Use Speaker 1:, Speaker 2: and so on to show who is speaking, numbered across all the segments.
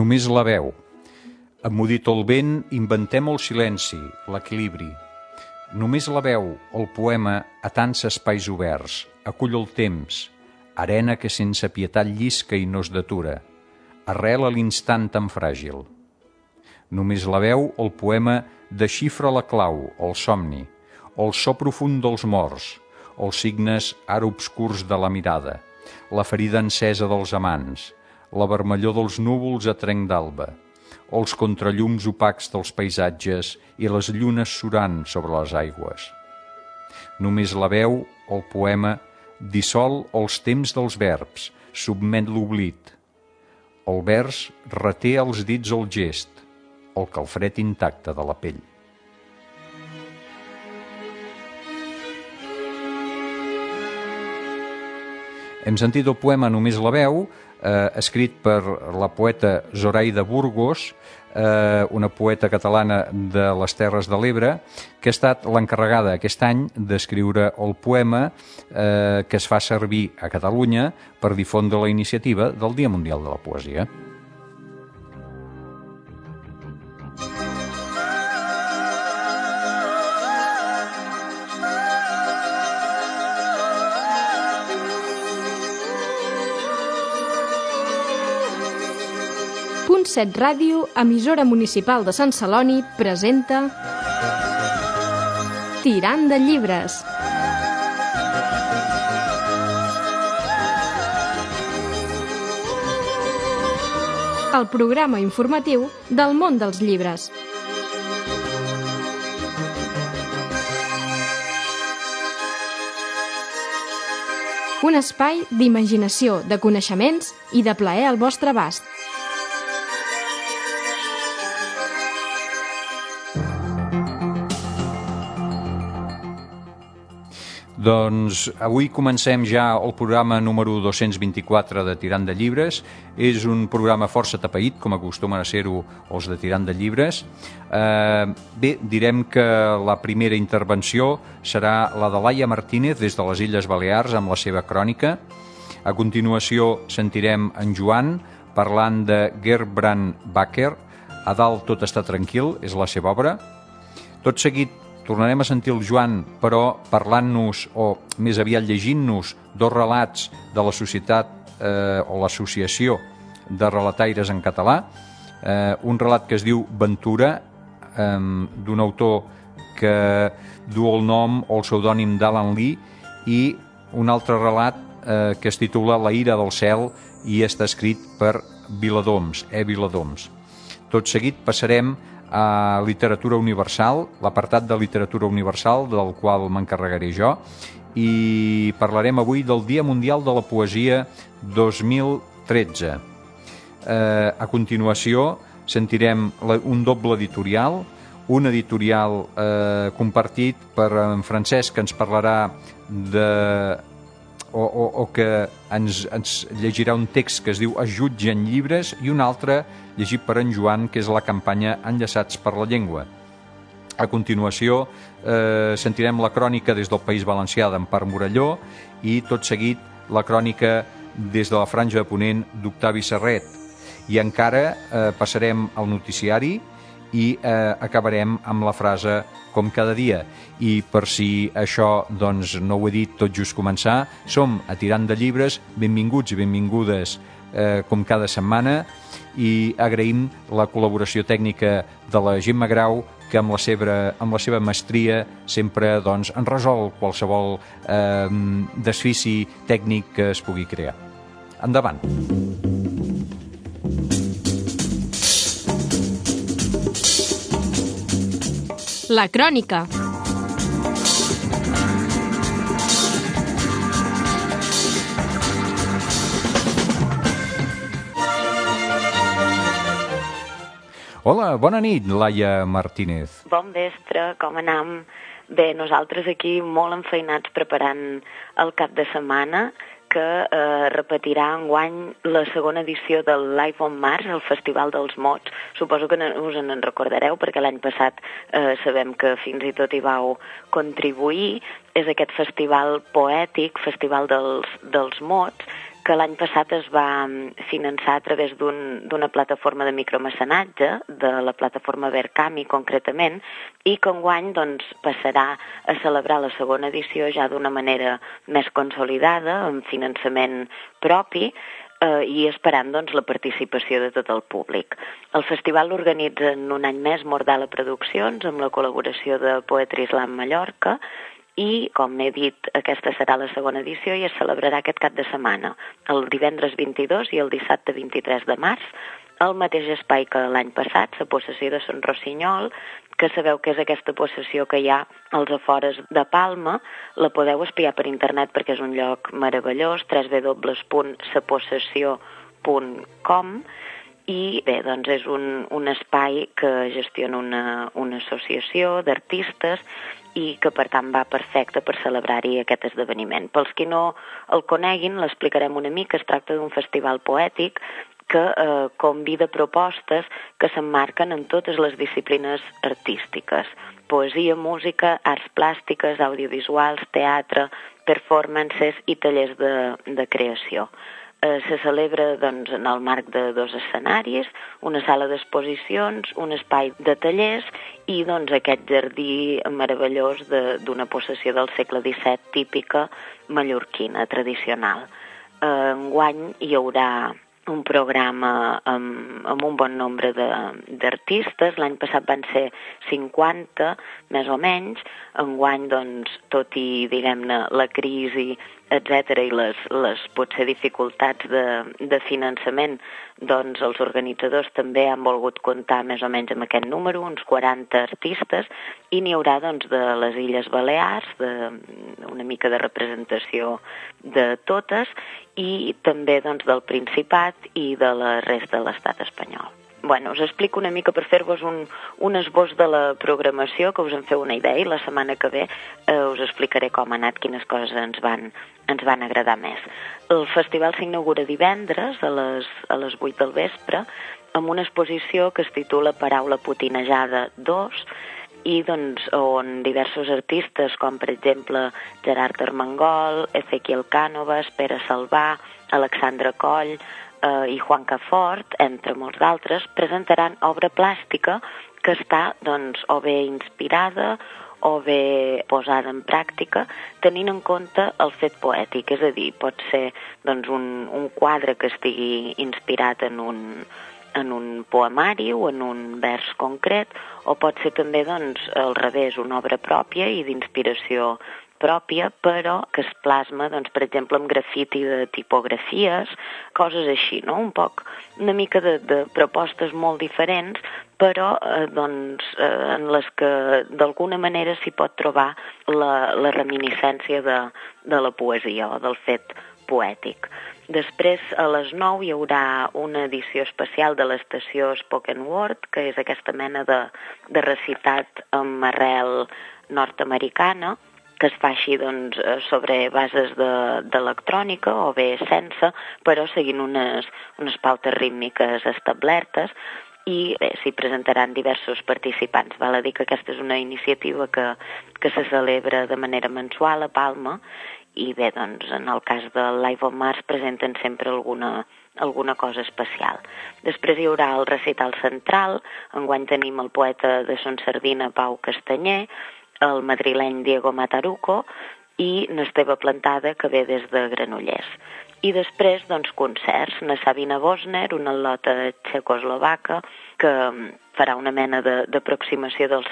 Speaker 1: Només la veu. Emmudit el vent, inventem el silenci, l'equilibri. Només la veu, el poema, a tants espais oberts, acull el temps, arena que sense pietat llisca i no es detura, arrela l'instant tan fràgil. Només la veu, el poema, desxifra la clau, el somni, el so profund dels morts, els signes ara obscurs de la mirada, la ferida encesa dels amants, la vermellor dels núvols a trenc d'alba, els contrallums opacs dels paisatges i les llunes surant sobre les aigües. Només la veu, el poema, dissol els temps dels verbs, submet l'oblit. El vers reté als dits el gest, el calfred intacte de la pell. Hem sentit el poema Només la veu, escrit per la poeta Zoraida Burgos, una poeta catalana de les Terres de l'Ebre, que ha estat l'encarregada aquest any d'escriure el poema que es fa servir a Catalunya per difondre la iniciativa del Dia Mundial de la Poesia.
Speaker 2: Punt 7 Ràdio, emissora municipal de Sant Celoni, presenta Tirant de llibres. El programa informatiu del món dels llibres. Un espai d'imaginació, de coneixements i de plaer al vostre abast.
Speaker 1: Doncs avui comencem ja el programa número 224 de Tirant de Llibres. És un programa força tapeït, com acostumen a ser-ho els de Tirant de Llibres. Bé, direm que la primera intervenció serà la de Laia Martínez des de les Illes Balears amb la seva crònica. A continuació sentirem en Joan parlant de Gerbrand Bakker. A dalt tot està tranquil, és la seva obra. Tot seguit tornarem a sentir el Joan, però parlant-nos, o més aviat llegint-nos, dos relats de la societat o l'associació de relataires en català. Un relat que es diu Ventura, d'un autor que du el nom o el pseudònim d'Alan Lee, i un altre relat que es titula La ira del cel i està escrit per Viladoms, Viladoms. Tot seguit passarem a Literatura Universal, l'apartat de Literatura Universal, del qual m'encarregaré jo, i parlarem avui del Dia Mundial de la Poesia 2013. A continuació sentirem un doble editorial, un editorial compartit per en Francesc, que ens parlarà o que ens llegirà un text que es diu Es jutgen llibres, i un altre llegit per en Joan, que és la campanya Enllaçats per la Llengua. A continuació sentirem la crònica des del País Valencià d'Empar Morelló i tot seguit la crònica des de la Franja de Ponent d'Octavi Serret. I encara passarem al noticiari i acabarem amb la frase Com cada dia. I per si això doncs, no ho he dit tot just començar, som a Tirant de Llibres, benvinguts i benvingudes com cada setmana, i agraïm la col·laboració tècnica de la Gemma Grau, que amb la seva mestria sempre doncs, en resol qualsevol desfici tècnic que es pugui crear. Endavant.
Speaker 2: La crònica.
Speaker 1: Hola, bona nit, Laia Martínez.
Speaker 3: Bon vespre, com anam? Bé, nosaltres aquí molt enfeinats preparant el cap de setmana, que repetirà enguany la segona edició del Live on Mars, el Festival dels Mots. Suposo que us en recordareu, perquè l'any passat sabem que fins i tot hi vau contribuir. És aquest festival poètic, Festival dels Mots, que l'any passat es va finançar a través d'una plataforma de micromecenatge, de la plataforma Verkami concretament, i que enguany doncs, passarà a celebrar la segona edició ja d'una manera més consolidada, amb finançament propi, i esperant doncs, la participació de tot el públic. El festival l'organitzen un any més Mordala Produccions, amb la col·laboració de Poetry Slam Mallorca, i, com he dit, aquesta serà la segona edició i es celebrarà aquest cap de setmana, el divendres 22 i el dissabte 23 de març, al mateix espai que l'any passat, la possessió de Son Rossinyol, que sabeu que és aquesta possessió que hi ha als afores de Palma. La podeu espiar per internet perquè és un lloc meravellós, www.sapossessió.com, i bé, doncs és un espai que gestiona una associació d'artistes i que per tant va perfecte per celebrar-hi aquest esdeveniment. Pels qui no el coneguin, l'explicarem una mica. Es tracta d'un festival poètic que convida propostes que s'emmarquen en totes les disciplines artístiques: poesia, música, arts plàstiques, audiovisuals, teatre, performances i tallers de creació. Se celebra doncs, en el marc de 2 escenaris, una sala d'exposicions, un espai de tallers i doncs, aquest jardí meravellós d'una possessió del segle XVII típica mallorquina, tradicional. Enguany hi haurà un programa amb un bon nombre d'artistes. L'any passat van ser 50, més o menys. Enguany, doncs, tot i, diguem-ne, la crisi, etc., i les potser dificultats de finançament, doncs els organitzadors també han volgut comptar més o menys amb aquest número, uns 40 artistes, i n'hi haurà doncs, de les Illes Balears, una mica de representació de totes, i també doncs, del Principat i de la resta de l'estat espanyol. Bueno, us explico una mica per fer-vos un esbós de la programació, que us en feu una idea, i la setmana que ve us explicaré com ha anat, quines coses ens van agradar més. El festival s'inaugura divendres a les 8 del vespre amb una exposició que es titula Paraula Putinejada 2, i doncs, on diversos artistes, com per exemple Gerard Armengol, Ezequiel Cànovas, Pere Salvà, Alexandre Coll i Juan Cafort, entre molts d'altres, presentaran obra plàstica que està doncs, o bé inspirada o bé posada en pràctica, tenint en compte el fet poètic. És a dir, pot ser doncs, un quadre que estigui inspirat en un poemari o en un vers concret, o pot ser també doncs, al revés, una obra pròpia i d'inspiració pròpia, però que es plasma, doncs, per exemple, amb grafiti de tipografies, coses així, no? Una mica de propostes molt diferents, però doncs, en les que d'alguna manera s'hi pot trobar la reminiscència de la poesia o del fet poètic. Després, a les 9, hi haurà una edició especial de l'estació Spoken Word, que és aquesta mena de recitat amb arrel nord-americana, que es fa així doncs, sobre bases d'electrònica o bé sense, però seguint unes pautes rítmiques establertes, i bé, s'hi presentaran diversos participants. Val a dir que aquesta és una iniciativa que se celebra de manera mensual a Palma, i bé, doncs, en el cas del Live on Mars presenten sempre alguna cosa especial. Després hi haurà el recital central. Enguany tenim el poeta de Son Sardina, Pau Castanyer, el madrileny Diego Mataruco i n'Esteve Plantada, que ve des de Granollers. I després, doncs, concerts. Na Sabina Bosner, una al·lota txecoslovaca, que farà una mena d'aproximació dels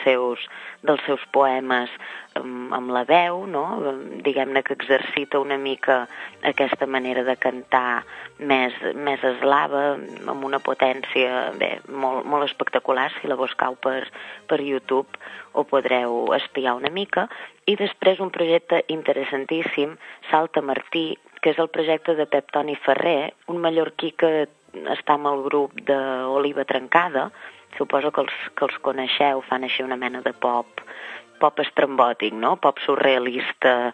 Speaker 3: seus poemes amb la veu, no? Diguem-ne que exercita una mica aquesta manera de cantar més eslava, amb una potència molt espectacular. Si la buscau per YouTube ho podreu espiar una mica. I després un projecte interessantíssim, Salta Martí, que és el projecte de Pep Toni Ferrer, un mallorquí que està amb el grup d'Oliva Trencada. Suposo que els coneixeu, fan així una mena de pop estrambòtic, no? Pop surrealista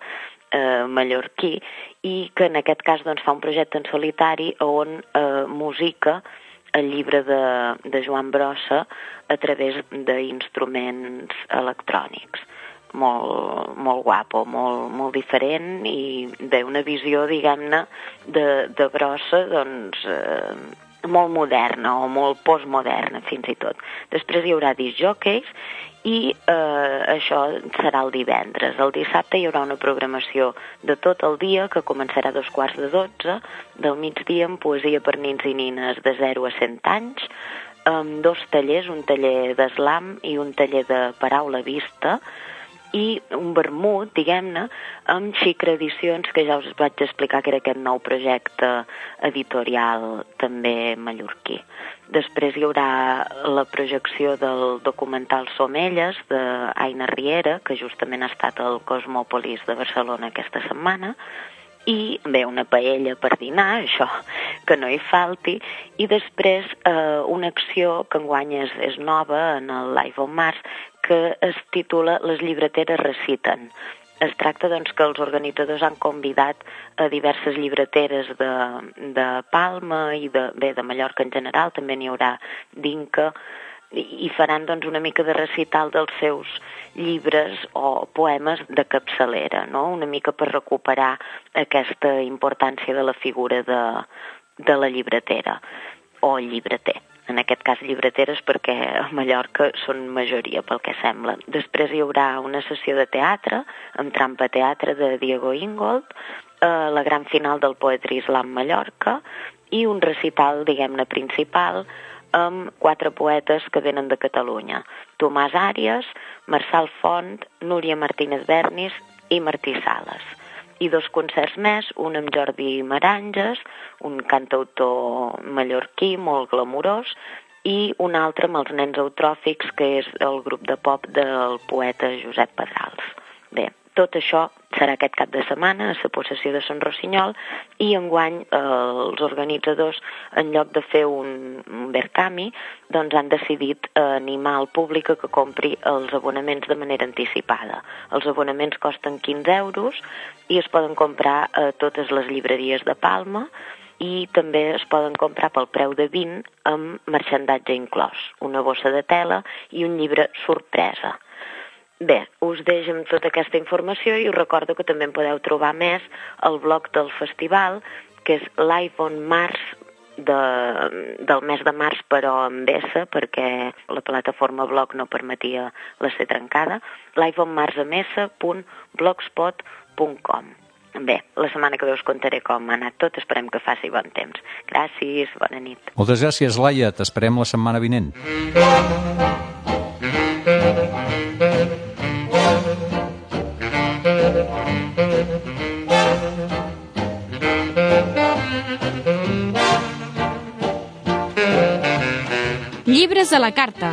Speaker 3: mallorquí, i que en aquest cas doncs, fa un projecte en solitari on musica el llibre de Joan Brossa a través d'instruments electrònics. molt guapo, molt diferent i bé, una visió, diguem-ne, de brossa, doncs, molt moderna o molt postmoderna, fins i tot. Després hi haurà disc jockeys i això serà el divendres. El dissabte hi haurà una programació de tot el dia que començarà a 11:15 del migdia amb poesia per nins i nines de 0 a 100 anys, amb 2 tallers, un taller d'eslam i un taller de paraula vista, i un vermut, diguem-ne, amb Xicra Edicions, que ja us vaig explicar que era aquest nou projecte editorial també mallorquí. Després hi haurà la projecció del documental Som elles, d'Aina Riera, que justament ha estat al Cosmòpolis de Barcelona aquesta setmana, i bé, una paella per dinar, això que no hi falti, i després una acció que enguany és nova en el Live on Mars, que es titula Les llibreteres reciten. Es tracta doncs que els organitzadors han convidat a diverses llibreteres de Palma i de Mallorca en general, també n'hi haurà d'Inca, i faran doncs una mica de recital dels seus llibres o poemes de capçalera, no? Una mica per recuperar aquesta importància de la figura de la llibretera o llibreter. En aquest cas llibreteres perquè a Mallorca són majoria pel que sembla. Després hi haurà una sessió de teatre amb Trampa Teatre de Diego Ingold, la gran final del Poetry Slam Mallorca i un recital, diguem-ne, principal amb 4 poetes que venen de Catalunya. Tomàs Àries, Marçal Font, Núria Martínez Bernis i Martí Sales. I 2 concerts més, un amb Jordi Maranges, un cantautor mallorquí molt glamurós, i un altre amb els Nens Eutròfics, que és el grup de pop del poeta Josep Pedrals. Bé, tot això serà aquest cap de setmana a la possessió de Sant Rossinyol i enguany els organitzadors, en lloc de fer un Verkami, doncs han decidit animar el públic a que compri els abonaments de manera anticipada. Els abonaments costen 15 euros i es poden comprar a totes les llibreries de Palma i també es poden comprar pel preu de 20 amb marxandatge inclòs, una bossa de tela i un llibre sorpresa. Bé, us deixo amb tota aquesta informació i us recordo que també en podeu trobar més al blog del festival, que és Live on Mars, del mes de març, però amb S, perquè la plataforma blog no permetia la ser trencada, liveonmarsams.blogspot.com. Bé, la setmana que ve us contaré com ha anat tot, esperem que faci bon temps. Gràcies, bona nit.
Speaker 1: Moltes gràcies, Laia, t'esperem la setmana vinent.
Speaker 2: Llibres a la carta.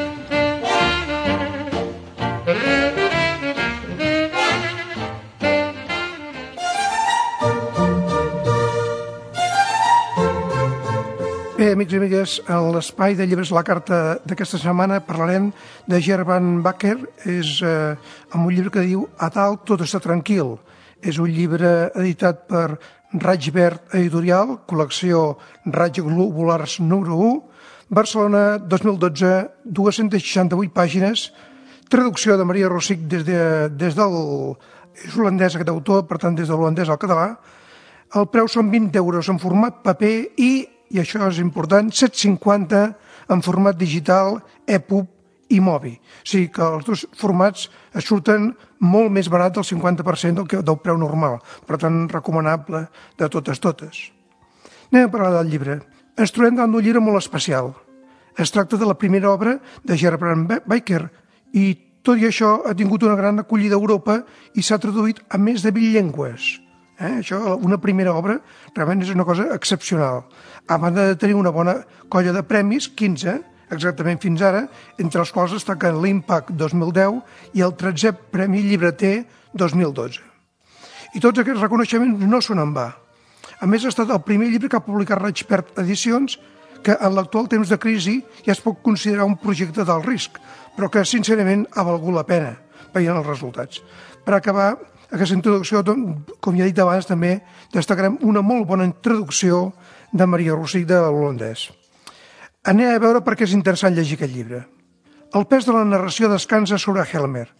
Speaker 4: Bé, amics i amigues, en l'espai de llibres a la carta d'aquesta setmana parlarem de Gervan Bakker, amb un llibre que diu A dalt tot està tranquil. És un llibre editat per Raig Verd Editorial, col·lecció Raig Globulars número 1, Barcelona, 2012, 268 pàgines, traducció de Maria Rosich des del... és holandès aquest autor, per tant des de l'holandès al català. El preu són 20 euros en format paper i això és important, 7,50 en format digital, EPUB i MOBI. O sigui que els dos formats es surten molt més barat del 50% del preu normal. Per tant, recomanable de totes. Anem a parlar del llibre. Ens trobem davant d'un llibre molt especial. Es tracta de la primera obra de Gervan Bakker i tot i això ha tingut una gran acollida a Europa i s'ha traduït a més de 20 llengües. Això, una primera obra, realment és una cosa excepcional. A banda de tenir una bona colla de premis, 15, exactament fins ara, entre els quals destaquen l'Impact 2010 i el 13è Premi Llibreter 2012. I tots aquests reconeixements no són en va. A més, ha estat el primer llibre que ha publicat Raig Verd Edicions, que en l'actual temps de crisi ja es pot considerar un projecte d'alt risc, però que sincerament ha valgut la pena, veient els resultats. Per acabar aquesta introducció, com ja he dit abans, també destacarem una molt bona introducció de Maria Rosich de l'holandès. Anem a veure per què és interessant llegir aquest llibre. El pes de la narració descansa sobre Helmer,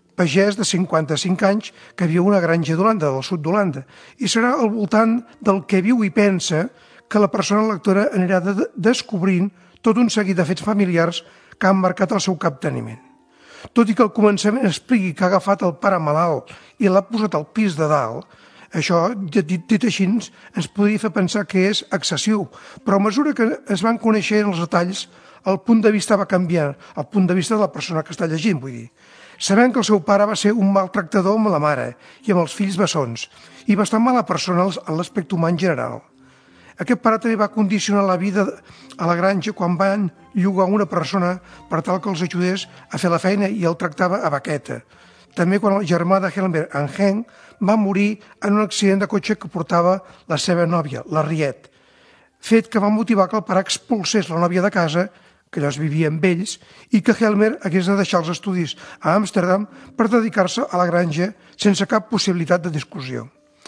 Speaker 4: pagès de 55 anys que viu a una granja d'Holanda, del sud d'Holanda, i serà al voltant del que viu i pensa que la persona lectora anirà descobrint tot un seguit de fets familiars que han marcat el seu capteniment. Tot i que al començament expliqui que ha agafat el pare malalt i l'ha posat al pis de dalt, això, dit així, ens podria fer pensar que és excessiu, però a mesura que es van coneixent els detalls, el punt de vista va canviar, el punt de vista de la persona que està llegint, vull dir. Sabem que el seu pare va ser un maltractador amb la mare i amb els fills bessons, i bastant mala persona en l'aspecte humà en general. Aquest pare també va condicionar la vida a la granja quan van llogar una persona per tal que els ajudés a fer la feina i el tractava a baqueta. També quan el germà de Helmer, en Henk, va morir en un accident de cotxe que portava la seva nòvia, la Riet, fet que va motivar que el pare expulsés la nòvia de casa, que llavors vivia amb ells, i que Helmer hagués de deixar els estudis a Amsterdam per dedicar-se a la granja sense cap possibilitat de discussió.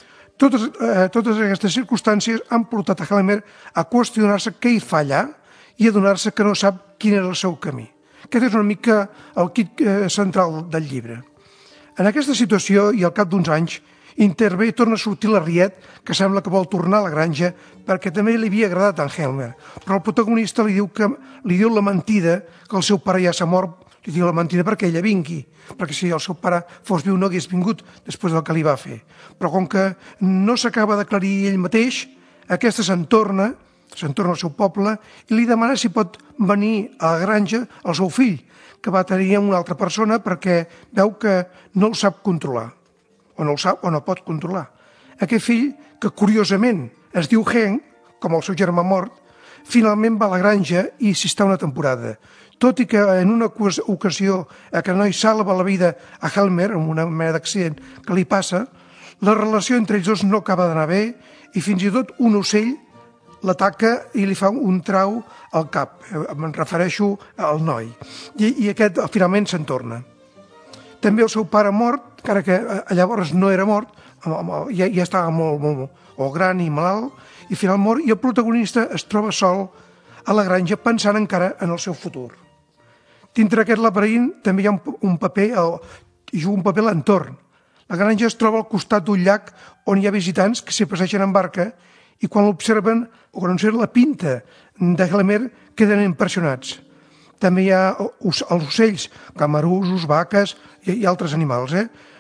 Speaker 4: Totes aquestes circumstàncies han portat a Helmer a qüestionar-se què hi fa allà i a adonar-se que no sap quin és el seu camí. Aquest és una mica el kit central del llibre. En aquesta situació, i al cap d'uns anys, intervé i torna a sortir la Riet, que sembla que vol tornar a la granja perquè també li havia agradat a en Helmer, però el protagonista li diu la mentida que el seu pare ja s'ha mort, li diu la mentida perquè ella vingui, perquè si el seu pare fos viu no hagués vingut després del que li va fer. Però com que no s'acaba d'aclarir ell mateix, aquesta se'n torna al seu poble i li demana si pot venir a la granja el seu fill, que va tenir amb una altra persona perquè veu que no el sap controlar, o no el sap o no pot controlar. Aquest fill, que curiosament es diu Henk, com el seu germà mort, finalment va a la granja i s'hi està una temporada. Tot i que en una ocasió aquest noi salva la vida a Helmer, amb una mena d'accident que li passa, la relació entre ells dos no acaba d'anar bé i fins i tot un ocell l'ataca i li fa un trau al cap. Me'n refereixo al noi. I aquest finalment se'n torna. També el seu pare mort, encara que llavors no era mort, ja estava molt gran i malalt, i finalment mort, i el protagonista es troba sol a la granja pensant encara en el seu futur. Dintre aquest laberint també hi ha un paper, i juga un paper l'entorn. La granja es troba al costat d'un llac on hi ha visitants que s'hi passegen en barca i quan l'observen o quan observen la pinta de Helmer queden impressionats. També hi ha els ocells, camarusos, vaques i altres animals,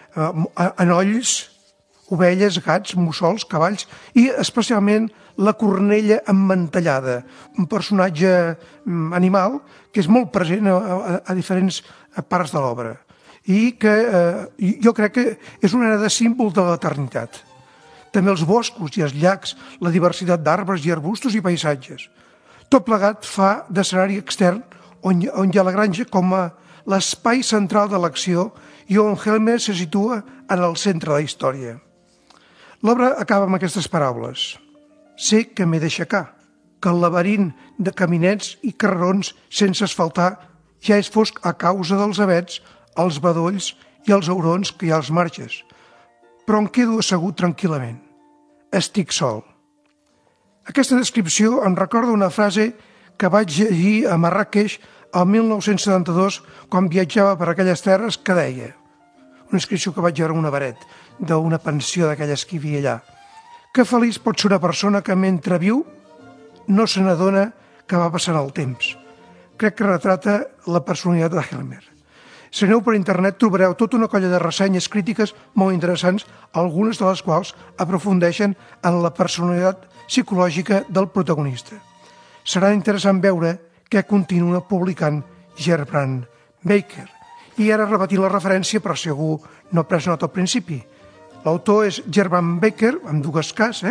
Speaker 4: enolls, ovelles, gats, mussols, cavalls i especialment la cornella emmantellada, un personatge animal que és molt present a diferents parts de l'obra i que jo crec que és una mena de símbol de l'eternitat. També els boscos i els llacs, la diversitat d'arbres i arbustos i paisatges. Tot plegat fa d'escenari extern on hi ha la granja com a l'espai central de l'acció i on Helmer se situa en el centre de la història. L'obra acaba amb aquestes paraules. Sé que m'he d'aixecar, que el laberint de caminets i carrerons sense asfaltar ja és fosc a causa dels avets, els bedolls i els aurons que hi ha als marges, però em quedo assegut tranquil·lament. Estic sol. Aquesta descripció em recorda una frase que vaig llegir a Marràqueix el 1972 quan viatjava per aquelles terres que deia, una inscripció que vaig veure en una paret d'una pensió d'aquelles que hi havia allà, que feliç pot ser una persona que mentre viu no se n'adona que va passant el temps. Crec que retrata la personalitat de Helmer. Si aneu per internet trobareu tota una colla de ressenyes crítiques molt interessants, algunes de les quals aprofundeixen en la personalitat psicològica del protagonista. Serà interessant veure què continua publicant Gerbrand Baker. I ara repetint la referència, però si algú no ha pres nota al principi. L'autor és Gerbrand Baker, amb dues Ks,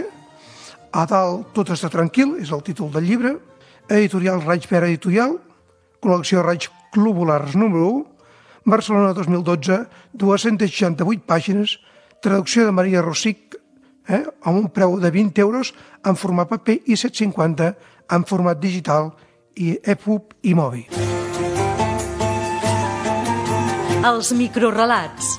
Speaker 4: A dalt tot està tranquil, és el títol del llibre, editorial Raig Vera Editorial, col·lecció Raig Globulars número 1, Barcelona 2012, 268 pàgines, traducció de Maria Rosic, amb un preu de 20 euros en format paper i 7,50 en format digital i EPUB i mòbil.
Speaker 5: Els microrelats.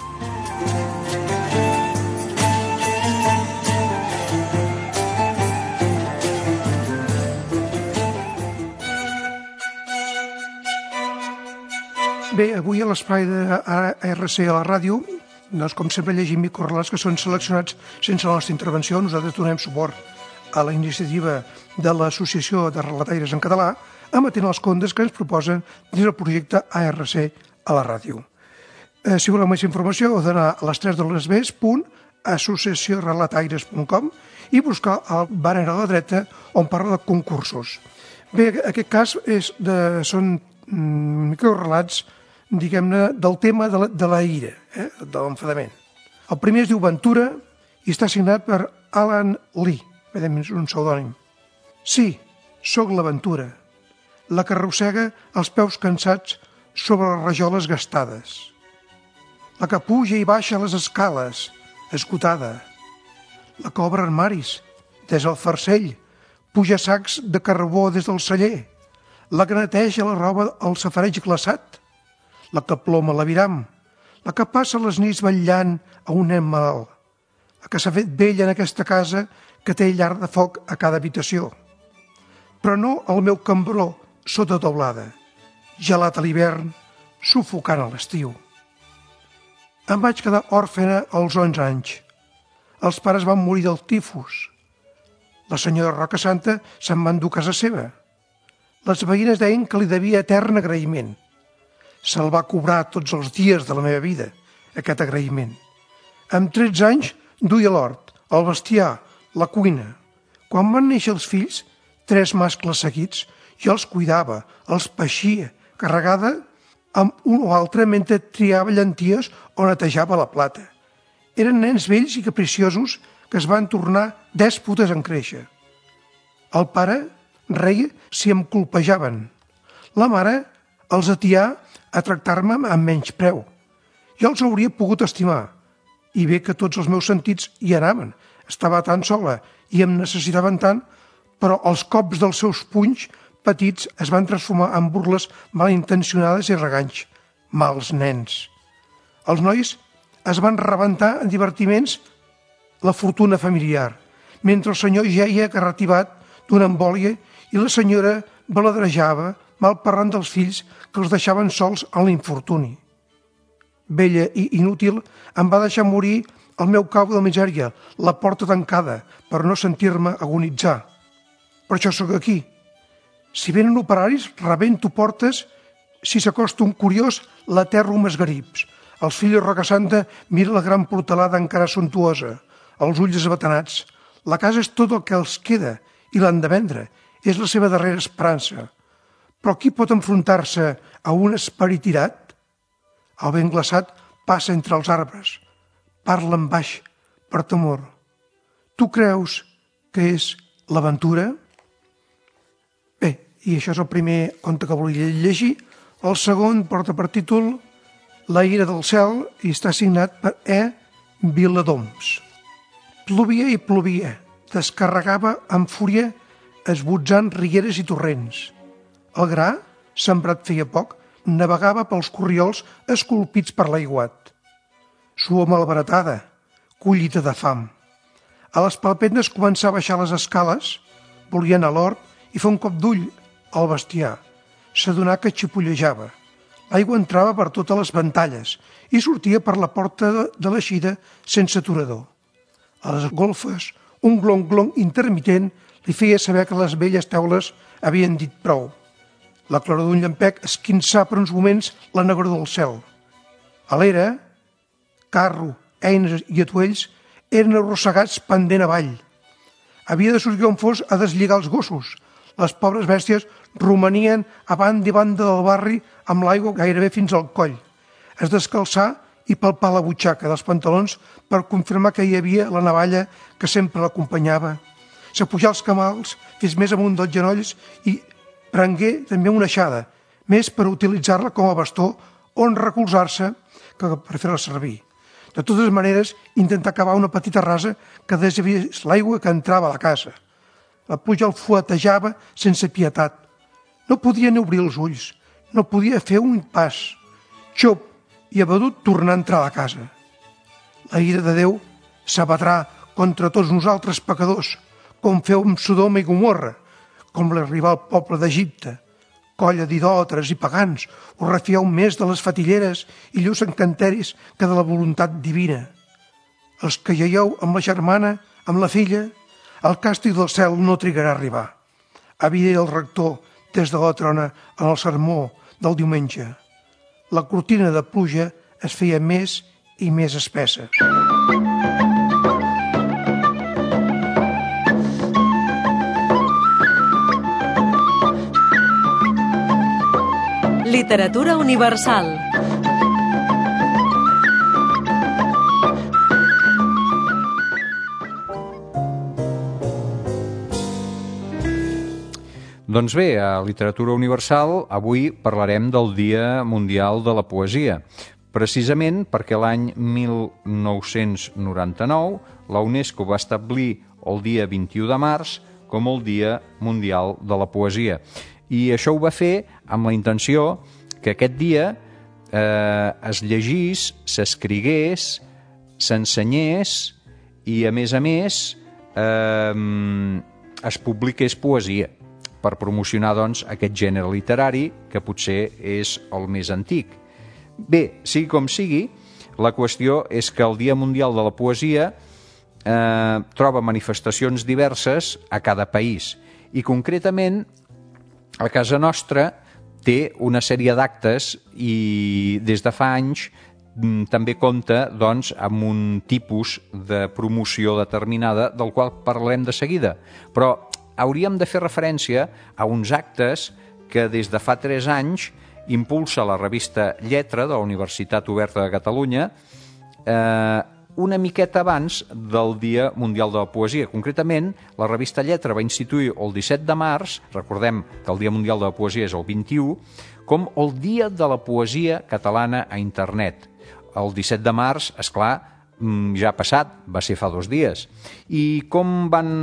Speaker 4: Bé, avui a l'espai de ARC a la ràdio, doncs, com sempre llegim microrelats que són seleccionats sense la nostra intervenció. Nosaltres donem suport a la iniciativa de l'Associació de Relataires en Català, emetent els contes que ens proposen dins el projecte ARC a la ràdio. Si voleu més informació, heu d'anar a les 3 de les associaciorelataires.com i buscar el banner a la dreta on parla de concursos. Bé, en aquest cas són microrelats, diguem-ne, del tema de la ira, de l'enfadament. El primer es diu Ventura i està signat per Alan Lee, és un pseudònim. Sí, sóc l'Aventura, la que arrossega els peus cansats sobre les rajoles gastades, la que puja i baixa les escales, esgotada, la que obre armaris des del farcell, puja sacs de carbó des del celler, la que neteja la roba al safareig glaçat, la que ploma l'aviram, la que passa les nits vetllant a un nen malalt, la que s'ha fet vella en aquesta casa que té llar de foc a cada habitació. Però no el meu cambró sota teulada, gelat a l'hivern, sufocant a l'estiu. Em vaig quedar òrfena als 11 anys. Els pares van morir del tifus. La senyora Roca Santa se'n va endur a casa seva. Les veïnes deien que li devia etern agraïment. Se'l va cobrar tots els dies de la meva vida, aquest agraïment. Amb 13 anys duia l'hort, el bestiar, la cuina. Quan van néixer els fills, 3 mascles seguits, jo els cuidava, els peixia, carregada amb un o altre mentre triava llenties o netejava la plata. Eren nens vells i capriciosos que es van tornar dèspotes en créixer. El pare reia si em colpejaven. La mare els atià a tractar-me amb menys preu. Jo els hauria pogut estimar, i bé que tots els meus sentits hi anaven. Estava tan sola i em necessitaven tant, però els cops dels seus punys petits es van transformar en burles malintencionades i reganys. Mals nens. Els nois es van rebentar en divertiments la fortuna familiar, mentre el senyor jeia agarrativat d'una embòlia i la senyora baladrejava, malparlant dels fills que els deixaven sols en l'infortuni. Vella i inútil, em va deixar morir el meu cau de misèria, la porta tancada, per no sentir-me agonitzar. Per això sóc aquí. Si venen operaris, rebento portes. Si s'acosta un curiós, l'aterro amb esgarips. Els fills de Roca Santa mira la gran portalada encara suntuosa, els ulls esbatanats. La casa és tot el que els queda i l'han de vendre. És la seva darrera esperança. Però qui pot enfrontar-se a un esperit tirat? El vent glaçat passa entre els arbres. Parla en baix, per temor. Tu creus que és l'aventura? Bé, i això és el primer conte que volia llegir. El segon porta per títol La ira del cel i està signat per Viladoms. Plovia i plovia, descarregava amb fúria esbotzant rieres i torrents. El gra, sembrat feia poc, navegava pels corriols esculpits per l'aiguat. Suor malbaratada, collita de fam. A les palpetes començava a baixar les escales, volia anar a l'hort i fer un cop d'ull al bestiar. S'adonà que xipollejava. L'aigua entrava per totes les ventalles i sortia per la porta de l'eixida sense aturador. A les golfes, un glong-glong intermitent li feia saber que les velles teules havien dit prou. La claror d'un llampec esquinçà per uns moments la negror del cel. A l'era, carro, eines i atuells eren arrossegats pendent avall. Havia de sortir on fos a deslligar els gossos. Les pobres bèsties romanien a banda i banda del barri amb l'aigua gairebé fins al coll. Es descalçà i palpà la butxaca dels pantalons per confirmar que hi havia la navalla que sempre l'acompanyava. S'apujà els camals fins més amunt dels genolls i prengué també una aixada, més per utilitzar-la com a bastó on recolzar-se que per fer-la servir. De totes maneres, intentà cavar una petita rasa que desviés l'aigua que entrava a la casa. La pluja el fuetejava sense pietat. No podia ni obrir els ulls, no podia fer un pas. Xop i abatut tornar a entrar a la casa. La ira de Déu s'abatrà contra tots nosaltres pecadors, com feu amb Sodoma i Gomorra, com l'arribar al poble d'Egipte, Colla d'idòlatres i pagans, us refieu més de les fatilleres i llurs encanteris que de la voluntat divina. Els que lleieu amb la germana, amb la filla, el càstig del cel no trigarà a arribar. Havia el rector des de la trona en el sermó del diumenge. La cortina de pluja es feia més i més espessa.
Speaker 5: Literatura universal.
Speaker 1: Doncs bé, a Literatura Universal avui parlarem del Dia Mundial de la Poesia, precisament perquè l'any 1999 la UNESCO va establir el dia 21 de març com el Dia Mundial de la Poesia. I això ho va fer amb la intenció que aquest dia es llegís, s'escrigués, s'ensenyés i, a més, es publiqués poesia per promocionar, doncs, aquest gènere literari que potser és el més antic. Bé, sigui com sigui, la qüestió és que el Dia Mundial de la Poesia troba manifestacions diverses a cada país i, concretament, a casa nostra té una sèrie d'actes i des de fa anys també compta, doncs, amb un tipus de promoció determinada del qual parlarem de seguida. Però hauríem de fer referència a uns actes que des de fa 3 anys impulsa la revista Lletra de la Universitat Oberta de Catalunya una miqueta abans del Dia Mundial de la Poesia. Concretament, la revista Lletra va instituir el 17 de març, recordem que el Dia Mundial de la Poesia és el 21, com el Dia de la Poesia Catalana a Internet. El 17 de març, esclar, ja ha passat, va ser fa 2 dies. I com van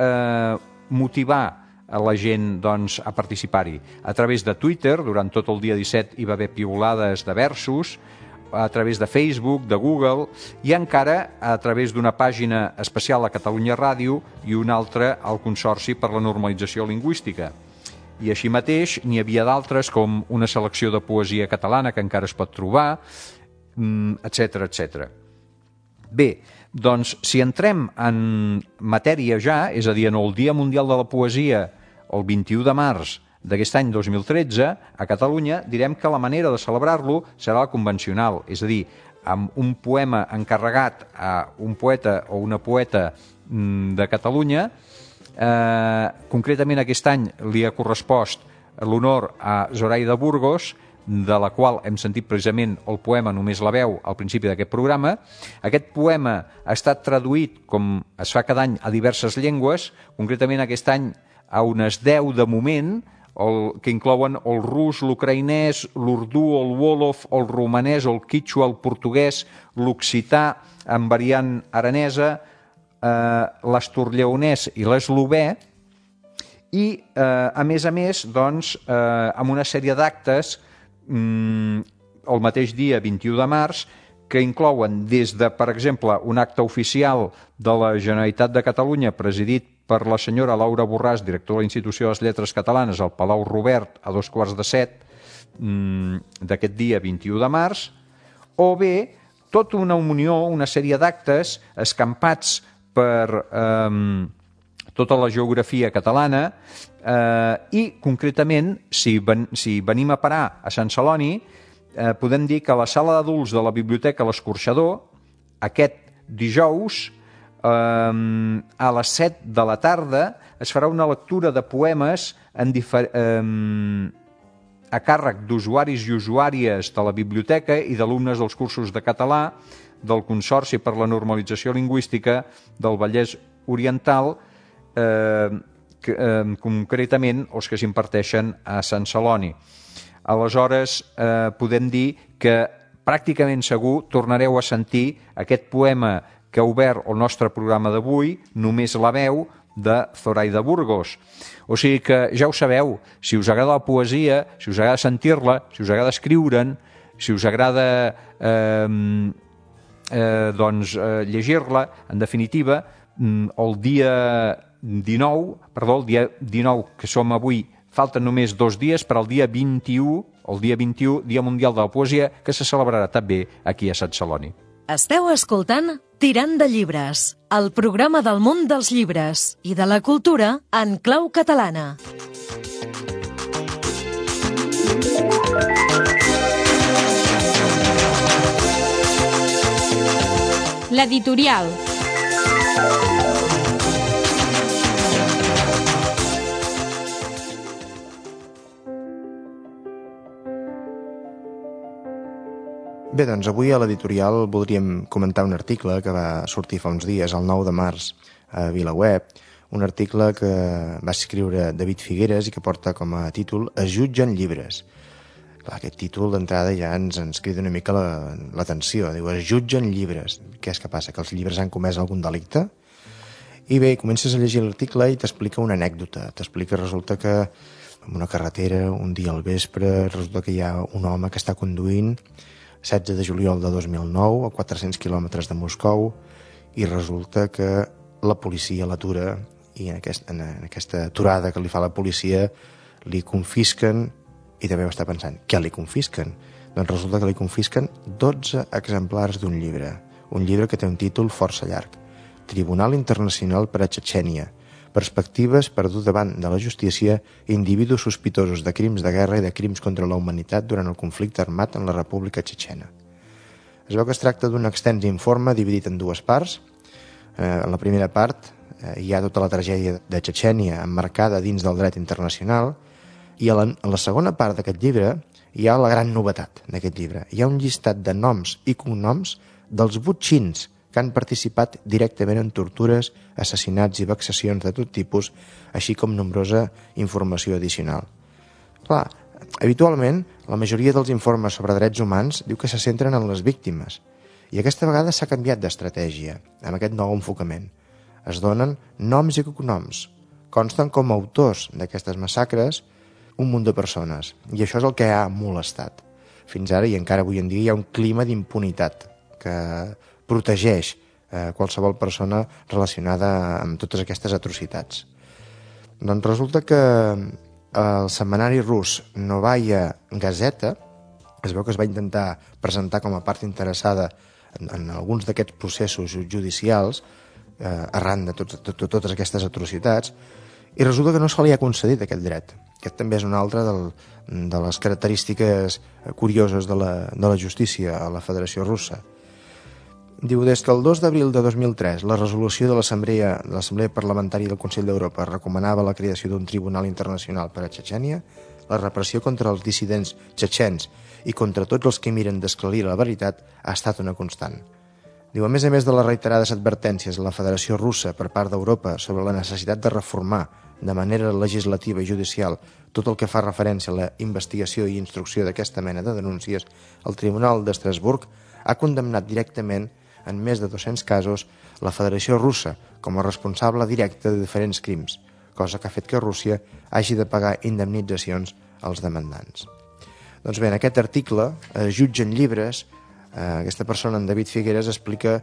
Speaker 1: motivar a la gent, doncs, a participar-hi? A través de Twitter, durant tot el dia 17 hi va haver piulades de versos, a través de Facebook, de Google i encara a través d'una pàgina especial a Catalunya Ràdio i una altra al Consorci per la Normalització Lingüística. I així mateix n'hi havia d'altres com una selecció de poesia catalana que encara es pot trobar, etc etc. Bé, doncs si entrem en matèria ja, és a dir, en el Dia Mundial de la Poesia el 21 de març d'aquest any 2013, a Catalunya, direm que la manera de celebrar-lo serà la convencional, és a dir, amb un poema encarregat a un poeta o una poeta de Catalunya. Concretament aquest any li ha correspost l'honor a Zoraida Burgos, de la qual hem sentit precisament el poema Només la veu al principi d'aquest programa. Aquest poema ha estat traduït, com es fa cada any, a diverses llengües, concretament aquest any a unes 10 de moment, que inclouen el rus, l'ucraïnès, l'urdú, el wolof, el romanès, el quítxua, el portuguès, l'occità en variant aranesa, l'asturlleonès i l'eslovè, i, a més, doncs, amb una sèrie d'actes el mateix dia 21 de març que inclouen des de, per exemple, un acte oficial de la Generalitat de Catalunya presidit per la senyora Laura Borràs, directora de l'Institució de les Lletres Catalanes, al Palau Robert a 2:15 d'aquest dia 21 de març, o bé tota una unió, una sèrie d'actes escampats per tota la geografia catalana i, concretament, si venim a parar a Sant Celoni, podem dir que a la sala d'adults de la Biblioteca L'Escorxador, aquest dijous, a les 7 de la tarda, es farà una lectura de poemes a càrrec d'usuaris i usuàries de la biblioteca i d'alumnes dels cursos de català del Consorci per la Normalització Lingüística del Vallès Oriental, concretament els que s'imparteixen a Sant Celoni. Aleshores, podem dir que pràcticament segur tornareu a sentir aquest poema que ha obert el nostre programa d'avui, Només la veu, de Zoraida Burgos. O sigui que ja ho sabeu, si us agrada la poesia, si us agrada sentir-la, si us agrada escriure'n, si us agrada llegir-la, en definitiva, el dia 19, que som avui, falten només 2 dies per al dia 21, Dia Mundial de la Poesia, que se celebrarà també aquí a Sant Celoni.
Speaker 5: Esteu escoltant Tirant de llibres, el programa del món dels llibres i de la cultura en clau catalana.
Speaker 2: L'editorial.
Speaker 6: Bé, doncs avui a l'editorial voldríem comentar un article que va sortir fa uns dies, el 9 de març, a VilaWeb, un article que va escriure David Figueres i que porta com a títol Es jutgen llibres. Clar, aquest títol d'entrada ja ens crida una mica l'atenció. Diu, es jutgen llibres. Què és que passa? Que els llibres han comès algun delicte? I bé, comences a llegir l'article i t'explica una anècdota. T'explica, resulta que en una carretera, un dia al vespre, resulta que hi ha un home que està conduint 16 de juliol de 2009 a 400 quilòmetres de Moscou i resulta que la policia l'atura i en aquesta aturada que li fa la policia li confisquen i també està pensant, què li confisquen? Doncs resulta que li confisquen 12 exemplars d'un llibre, un llibre que té un títol força llarg, Tribunal Internacional per a Txetxènia, perspectives per dur davant de la justícia individus sospitosos de crims de guerra i de crims contra la humanitat durant el conflicte armat en la República Txetxena. Es veu que es tracta d'un extens informe dividit en 2 parts. En la primera part hi ha tota la tragèdia de Txetxènia emmarcada dins del dret internacional i en la segona part d'aquest llibre hi ha la gran novetat d'aquest llibre. Hi ha un llistat de noms i cognoms dels botxins que han participat directament en tortures, assassinats i vexacions de tot tipus, així com nombrosa informació addicional. Clar, habitualment, la majoria dels informes sobre drets humans diu que se centren en les víctimes, i aquesta vegada s'ha canviat d'estratègia, amb aquest nou enfocament. Es donen noms i cognoms, consten com a autors d'aquestes massacres un munt de persones, i això és el que ha molestat. Fins ara, i encara avui en dia, hi ha un clima d'impunitat que protegeix qualsevol persona relacionada amb totes aquestes atrocitats. Doncs resulta que el setmanari rus Novaya Gazeta es veu que es va intentar presentar com a part interessada en alguns d'aquests processos judicials arran de totes aquestes atrocitats i resulta que no se li ha concedit aquest dret. Aquest també és una altra de les característiques curioses de la justícia a la Federació Russa. Diu, des que el 2 d'abril de 2003 la resolució de l'Assemblea Parlamentària del Consell d'Europa recomanava la creació d'un Tribunal Internacional per a Txetxènia, la repressió contra els dissidents txetxens i contra tots els que miren d'esclarir la veritat ha estat una constant. Diu, a més de les reiterades advertències a la Federació Russa per part d'Europa sobre la necessitat de reformar de manera legislativa i judicial tot el que fa referència a la investigació i instrucció d'aquesta mena de denúncies, el Tribunal d'Estrasburg ha condemnat directament en més de 200 casos, la Federació Russa com a responsable directe de diferents crims, cosa que ha fet que Rússia hagi de pagar indemnitzacions als demandants. Doncs bé, en aquest article, Jutgen llibres, aquesta persona, en David Figueres, explica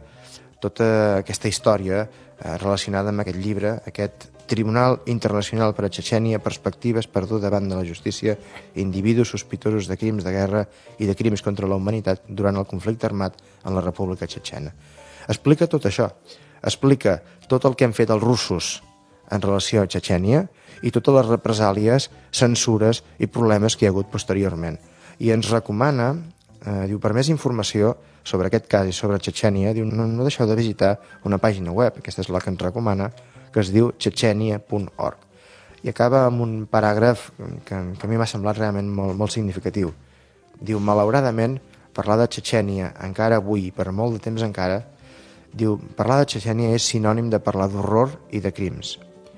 Speaker 6: tota aquesta història relacionada amb aquest llibre, aquest Tribunal Internacional per a Txetxènia, perspectives per dur davant de la justícia individus sospitosos de crims de guerra i de crims contra la humanitat durant el conflicte armat en la República Txetxena. Explica tot això. Explica tot el que han fet els russos en relació a Txetxènia i totes les represàlies, censures i problemes que hi ha hagut posteriorment. I ens recomana, diu, per més informació sobre aquest cas i sobre Txetxènia, diu, no deixeu de visitar una pàgina web, aquesta és la que ens recomana, que es diu txetxènia.org. I acaba amb un paràgraf que a mi m'ha semblat realment molt significatiu. Diu, malauradament, parlar de Txetxènia encara avui, per molt de temps encara, diu, parlar de Txetxènia és sinònim de parlar d'horror i de crims.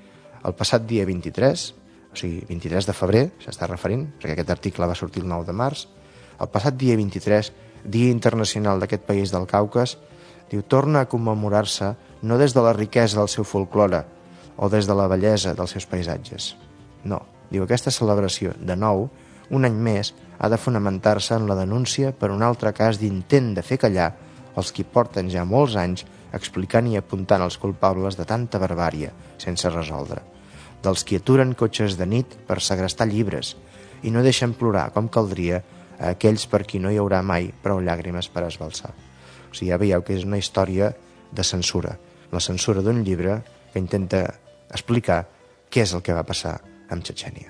Speaker 6: El passat dia 23, o sigui, 23 de febrer, s'està referint, perquè aquest article va sortir el 9 de març, el passat dia 23, Dia Internacional d'aquest país del Caucas, diu, torna a commemorar-se no des de la riquesa del seu folklore o des de la bellesa dels seus paisatges. No, diu, aquesta celebració, de nou, un any més, ha de fonamentar-se en la denúncia per un altre cas d'intent de fer callar els qui porten ja molts anys explicant i apuntant els culpables de tanta barbària sense resoldre. dels qui aturen cotxes de nit per segrestar llibres i no deixen plorar com caldria a aquells per qui no hi haurà mai prou llàgrimes per esbalsar. O sigui, ja veieu que és una història de censura, la censura d'un llibre que intenta explicar què és el que va passar amb Txetxènia.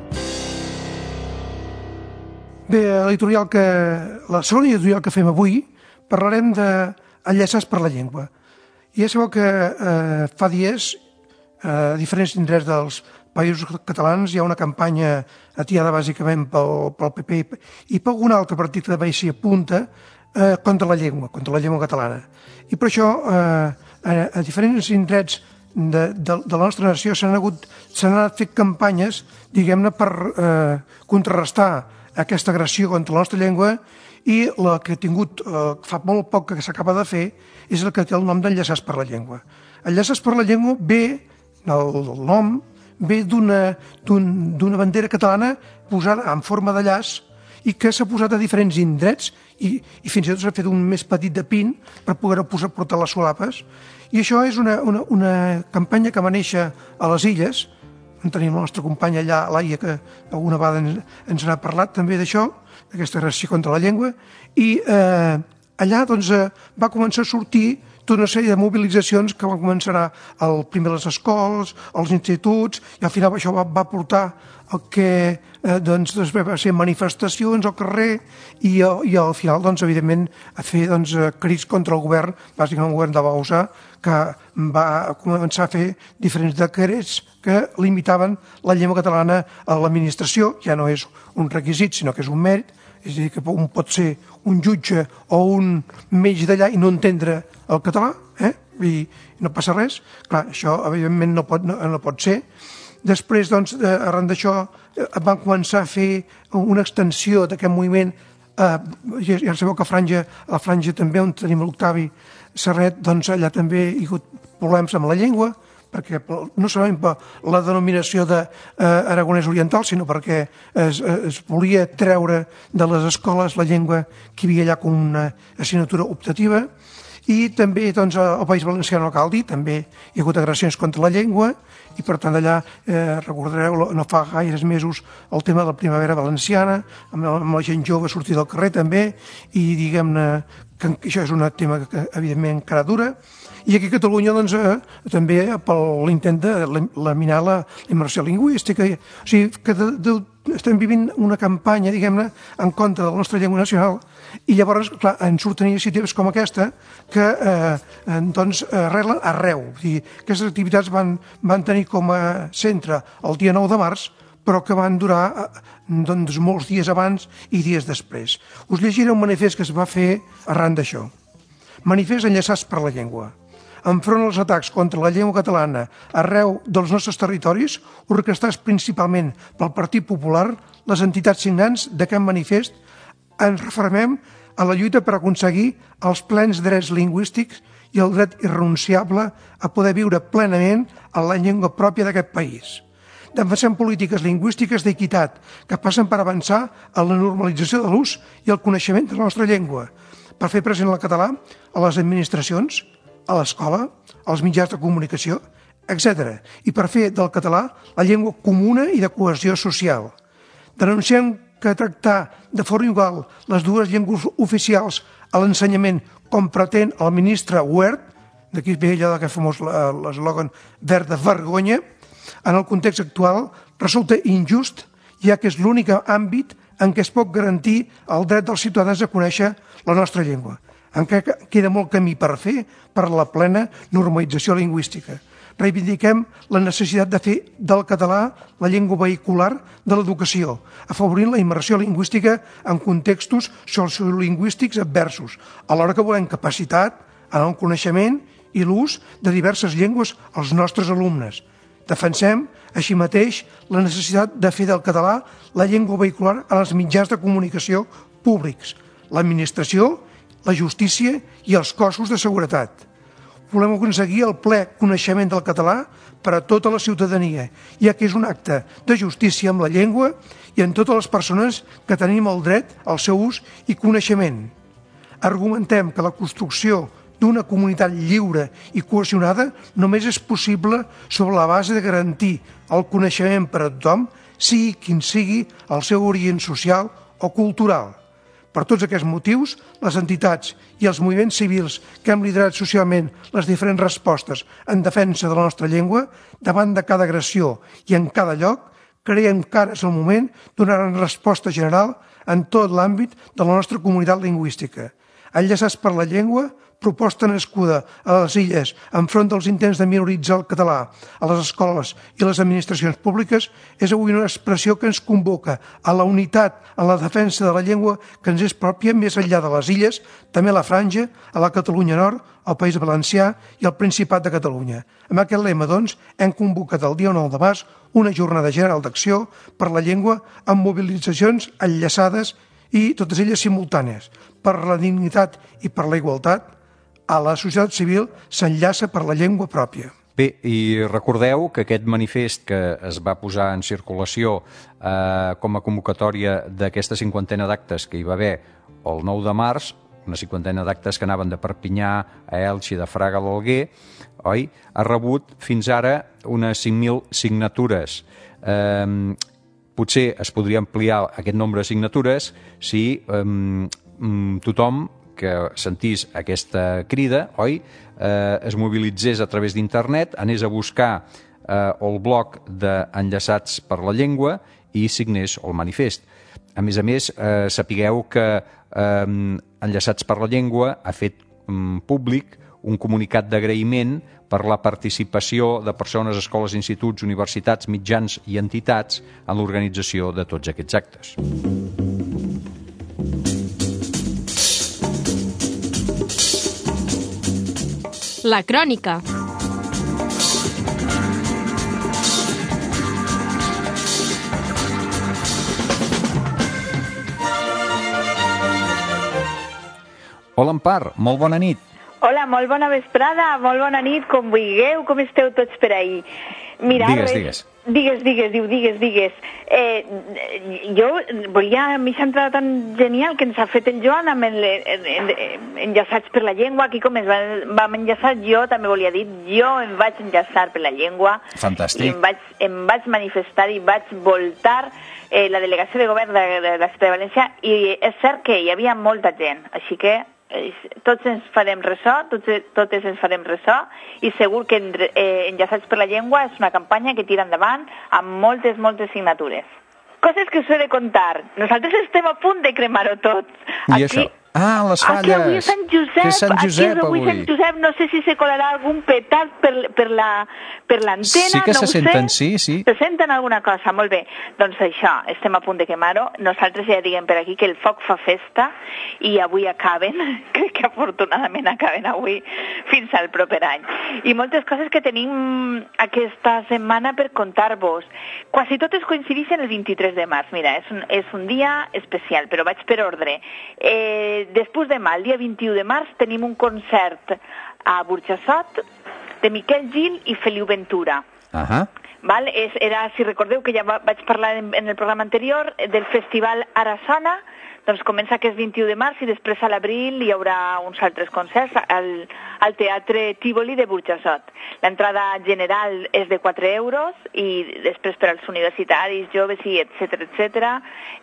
Speaker 4: Bé, la segona editorial que fem avui parlarem d'enllaçats per la llengua. I ja sabeu que fa dies a diferents indrets dels països catalans hi ha una campanya atiada bàsicament pel PP i per algun altre partit que també s'hi apunta contra la llengua catalana. I per això a diferents indrets de la nostra nació s'han anat fent campanyes, diguem-ne, per contrarrestar aquesta agressió contra la nostra llengua, i la que ha tingut fa molt poc que s'acaba de fer és el que té el nom d'Enllaçats per la Llengua. Enllaçats per la Llengua el nom ve d'una bandera catalana posada en forma de llaç i que s'ha posat a diferents indrets i fins i tot s'ha fet un més petit de pin per poder portar les solapes. I això és una campanya que va néixer a les Illes. Tenim la nostra companya allà, Laia, que alguna vegada ens n'ha parlat també d'això, d'aquesta agressió contra la llengua, i allà va començar a sortir tota una sèrie de mobilitzacions que van començar primer a les escoles, als instituts, i al final això va portar el que després va ser manifestacions al carrer i al final, evidentment, a fer crits contra el govern, bàsicament el govern de Bausa, que va començar a fer diferents decrets que limitaven la llengua catalana a l'administració. Ja no és un requisit, sinó que és un mèrit. És a dir, que un pot ser un jutge o un metge d'allà i no entendre el català, i no passa res. Clar, això evidentment no pot ser. Després, arran d'això, van començar a fer una extensió d'aquest moviment. Ja sabeu que a la Franja també, on tenim l'Octavi Serret, allà també hi ha hagut problemes amb la llengua, perquè no solament per la denominació d'aragonès oriental, sinó perquè es volia treure de les escoles la llengua que hi havia allà com una assignatura optativa. I també al País Valencià no cal dir, també hi ha hagut agressions contra la llengua, i per tant allà recordareu no fa gaires mesos el tema de la primavera valenciana, amb la gent jove sortir del carrer també, i diguem-ne que això és un tema que evidentment encara dura. I aquí a Catalunya també per l'intent de laminar la immersió lingüística. O sigui que estem vivint una campanya, diguem-ne, en contra de la nostra llengua nacional, i llavors, clar, en surten iniciatives com aquesta que arreglen arreu. O sigui, aquestes activitats van tenir com a centre el dia 9 de març, però que van durar molts dies abans i dies després. Us llegiré un manifest que es va fer arran d'això. Manifest Enllaçats per la Llengua. Enfront als atacs contra la llengua catalana arreu dels nostres territoris, orquestats principalment pel Partit Popular, les entitats signants d'aquest manifest ens refermem a la lluita per aconseguir els plens drets lingüístics i el dret irrenunciable a poder viure plenament en la llengua pròpia d'aquest país. Defensem polítiques lingüístiques d'equitat que passen per avançar en la normalització de l'ús i el coneixement de la nostra llengua, per fer present el català a les administracions, a l'escola, als mitjans de comunicació, etc. I per fer del català la llengua comuna i de cohesió social. Denunciem que tractar de forma igual les dues llengües oficials a l'ensenyament, com pretén el ministre Wert, d'aquí ve allò d'aquest famós eslògan verd de vergonya, en el context actual resulta injust, ja que és l'únic àmbit en què es pot garantir el dret dels ciutadans a conèixer la nostra llengua. Encara queda molt camí per fer per a la plena normalització lingüística. Reivindiquem la necessitat de fer del català la llengua vehicular de l'educació, afavorint la immersió lingüística en contextos sociolingüístics adversos, alhora que volem capacitat en el coneixement i l'ús de diverses llengües als nostres alumnes. Defensem, així mateix, la necessitat de fer del català la llengua vehicular en els mitjans de comunicació públics, l'administració, la justícia i els cossos de seguretat. Volem aconseguir el ple coneixement del català per a tota la ciutadania, ja que és un acte de justícia amb la llengua i en totes les persones que tenim el dret al seu ús i coneixement. Argumentem que la construcció d'una comunitat lliure i cohesionada només és possible sobre la base de garantir el coneixement per a tothom, sigui quin sigui el seu origen social o cultural. Per tots aquests motius, les entitats i els moviments civils que hem liderat socialment les diferents respostes en defensa de la nostra llengua, davant de cada agressió i en cada lloc, creiem que ara és el moment de donar una resposta general en tot l'àmbit de la nostra comunitat lingüística. Enllaçats per la llengua, proposta nascuda a les Illes enfront dels intents de minoritzar el català a les escoles i les administracions públiques, és avui una expressió que ens convoca a la unitat en la defensa de la llengua que ens és pròpia més enllà de les Illes, també a la Franja, a la Catalunya Nord, al País Valencià i al Principat de Catalunya. Amb aquest lema, doncs, hem convocat el dia 9 de març una jornada general d'acció per la llengua amb mobilitzacions enllaçades i totes elles simultànies. Per la dignitat i per la igualtat, a la societat civil s'enllaça per la llengua pròpia.
Speaker 1: Bé, i recordeu que aquest manifest que es va posar en circulació com a convocatòria d'aquesta 50ena d'actes que hi va haver el 9 de març, una 50ena d'actes que anaven de Perpinyà a Elx i de Fraga a l'Alguer, oi? Ha rebut fins ara unes 5.000 signatures. Potser es podria ampliar aquest nombre de signatures si tothom que sentís aquesta crida, oi, es mobilitzés a través d'internet, anés a buscar el bloc d'Enllaçats per la Llengua i signés el manifest. A més, sapigueu que Enllaçats per la Llengua ha fet públic un comunicat d'agraïment per la participació de persones, escoles, instituts, universitats, mitjans i entitats en l'organització de tots aquests actes.
Speaker 2: La crònica.
Speaker 1: Hola, Empar, molt bona nit.
Speaker 7: Hola, molt bona vesprada, molt bona nit, com vulgueu, com esteu tots per ahir. Mira,
Speaker 1: Digues.
Speaker 7: Digues. Jo volia, amb aquesta entrada tan genial que ens ha fet el Joan amb enllaçats per la llengua, aquí com vam enllaçar, jo també volia dir, jo em vaig enllaçar per la llengua.
Speaker 1: Fantàstic.
Speaker 7: I em vaig manifestar i vaig voltar la delegació de govern de la ciutat de València, i és cert que hi havia molta gent, així que tots ens farem ressò, totes ens farem ressò, i segur que Enllaçats per la Llengua és una campanya que tira endavant amb moltes signatures. Coses que us he de contar. Nosaltres estem a punt de cremar-ho tot.
Speaker 1: I això? Ah, les falles.
Speaker 7: Aquí avui és Sant Josep.
Speaker 1: Que és Sant Josep, avui.
Speaker 7: Sant Josep, no sé si se colarà algun petard per l'antena,
Speaker 1: sí que
Speaker 7: no
Speaker 1: se senten, sí.
Speaker 7: Se senten alguna cosa, molt bé. Doncs això, estem a punt de quemar-ho. Nosaltres ja diguem per aquí que el foc fa festa i avui acaben, crec que afortunadament acaben avui fins al proper any. I moltes coses que tenim aquesta setmana per contar-vos. Quasi totes coincideixen el 23 de març. Mira, és un dia especial, però vaig per ordre. Després demà, el dia 21 de març, tenim un concert a Burjassot de Miquel Gil i Feliu Ventura. Val? Era, si recordeu que ja vaig parlar en el programa anterior, del festival Arasana. Doncs comença aquest 21 de març i després a l'abril hi haurà uns altres concerts al Teatre Tívoli de Burjassot. L'entrada general és de 4 euros i després per als universitaris, joves i etcètera,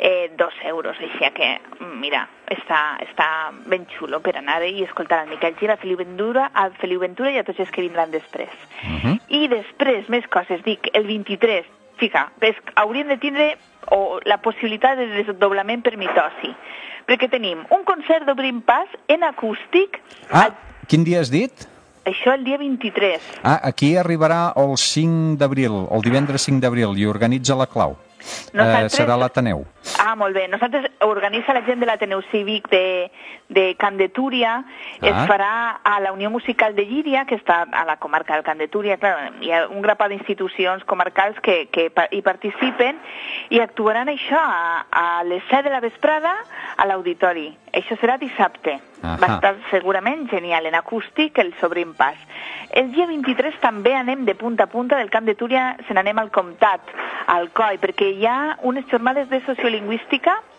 Speaker 7: 2 euros. Així que, mira, està ben xulo per anar i escoltar el Miquel Gil, a Feliu Ventura i a tots els que vindran després. I després, més coses, dic, el 23, hauríem de tindre la possibilitat de desdoblament per mitosi, perquè tenim un concert d'Obrim Pas en acústic.
Speaker 1: Quin dia has dit?
Speaker 7: Això el dia 23.
Speaker 1: Aquí arribarà el 5 d'abril, el divendres 5 d'abril, i organitza la Clau. Serà l'Ateneu.
Speaker 7: Molt bé. Nosaltres organitza la gent de l'Ateneu Cívic de Can de Túria. Es farà a la Unió Musical de Llíria, que està a la comarca del Can de Túria. Clar, hi ha un grapat d'institucions comarcals que hi participen i actuaran això a les 7 de la vesprada a l'auditori. Això serà dissabte. Va estar segurament genial, en acústic, el Obrim Pas. El dia 23 també anem de punta a punta del Camp de Túria, se n'anem al Comtat, al COI, perquè hi ha unes jornades de sociolingüística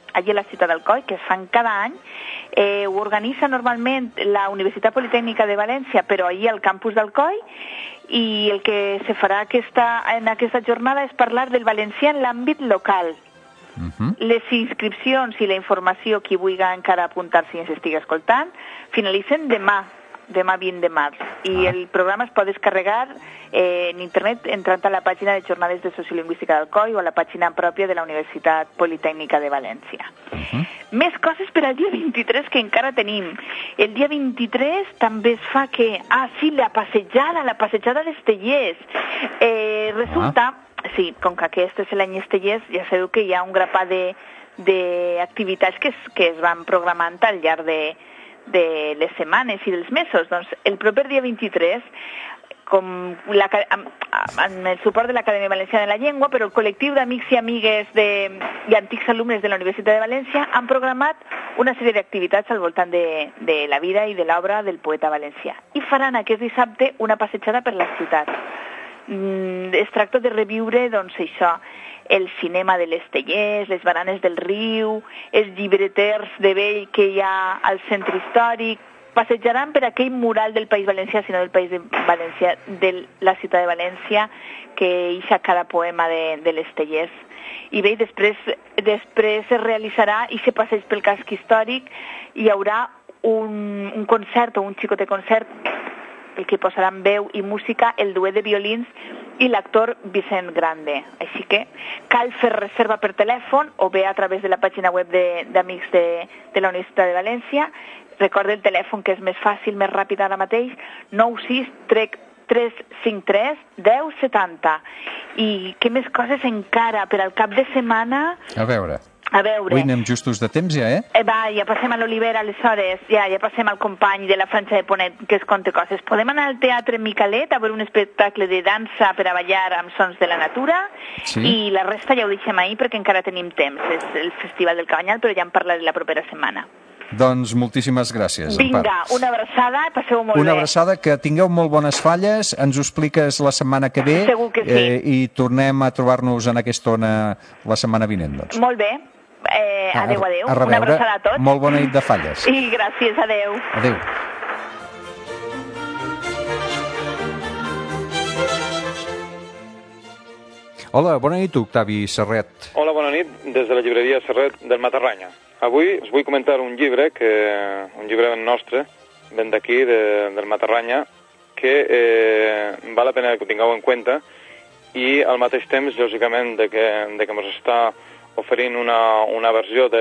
Speaker 7: allí a la ciutat d'Alcoi, que es fan cada any. Ho organitza normalment la Universitat Politècnica de València, però allí al campus d'Alcoi, i el que se farà en aquesta jornada és parlar del valencià en l'àmbit local. Les inscripcions i la informació, qui vulgui encara apuntar-s'hi i ens estigui escoltant, finalitzen demà 20 de març. I el programa es pot descarregar en internet entrant a la pàgina de Jornades de Sociolingüística d'Alcoi o a la pàgina pròpia de la Universitat Politècnica de València. Més coses per al dia 23 que encara tenim. El dia 23 també es fa la passejada d'Estellers. Resulta, sí, com que aquest és l'any Estellers, ja sabeu que hi ha un grapat d'activitats que es van programant al llarg de les setmanes i dels mesos. Doncs el proper dia 23, amb el suport de l'Acadèmia Valenciana de la Llengua, però el col·lectiu d'amics i amigues i antics alumnes de la Universitat de València han programat una sèrie d'activitats al voltant de la vida i de l'obra del poeta valencià. I faran aquest dissabte una passejada per la ciutat. Es tracta de reviure, doncs, això, el cinema de l'Estellers, les baranes del riu, els llibreters de vell que hi ha al centre històric. Passejaran per aquell mural del País Valencià, sinó del País Valencià, de la ciutat de València, que ixa cada poema de l'Estellers. I bé, després es realitzarà aquest passeig pel casc històric. Hi haurà un concert o un xicotet concert, el que posaran veu i música, el duet de violins i l'actor Vicent Grande. Així que cal fer reserva per telèfon o bé a través de la pàgina web d'Amics de la Universitat de València. Recorda el telèfon, que és més fàcil, més ràpid ara mateix, 96-353-1070. I què més coses encara per al cap de setmana?
Speaker 1: A veure. Avui anem justos de temps, ja,
Speaker 7: ja passem a l'Olivera, aleshores, ja passem al company de la Franja de Ponent, que es conta coses. Podem anar al Teatre Micalet a veure un espectacle de dansa per a ballar amb sons de la natura, i la resta ja ho deixem ahir perquè encara tenim temps. És el Festival del Cabanyal, però ja en parlaré la propera setmana.
Speaker 1: Doncs moltíssimes gràcies, Empar.
Speaker 7: Vinga, una abraçada, passeu molt bé.
Speaker 1: Una abraçada, que tingueu molt bones falles, ens ho expliques la setmana que ve.
Speaker 7: Segur que sí.
Speaker 1: I tornem a trobar-nos en aquesta ona la setmana vinent, doncs.
Speaker 7: Molt bé. Adéu.
Speaker 1: Una abraçada a tots. Molt bona nit de falles.
Speaker 7: I gràcies, adéu.
Speaker 1: Adéu. Hola, bona nit, Octavi Serret.
Speaker 8: Hola, bona nit, des de la llibreria Serret del Matarranya. Avui us vull comentar un llibre nostre, ben d'aquí, del Matarranya, que val la pena que ho tingueu en compte, i al mateix temps, lògicament, de que ens està oferint una versió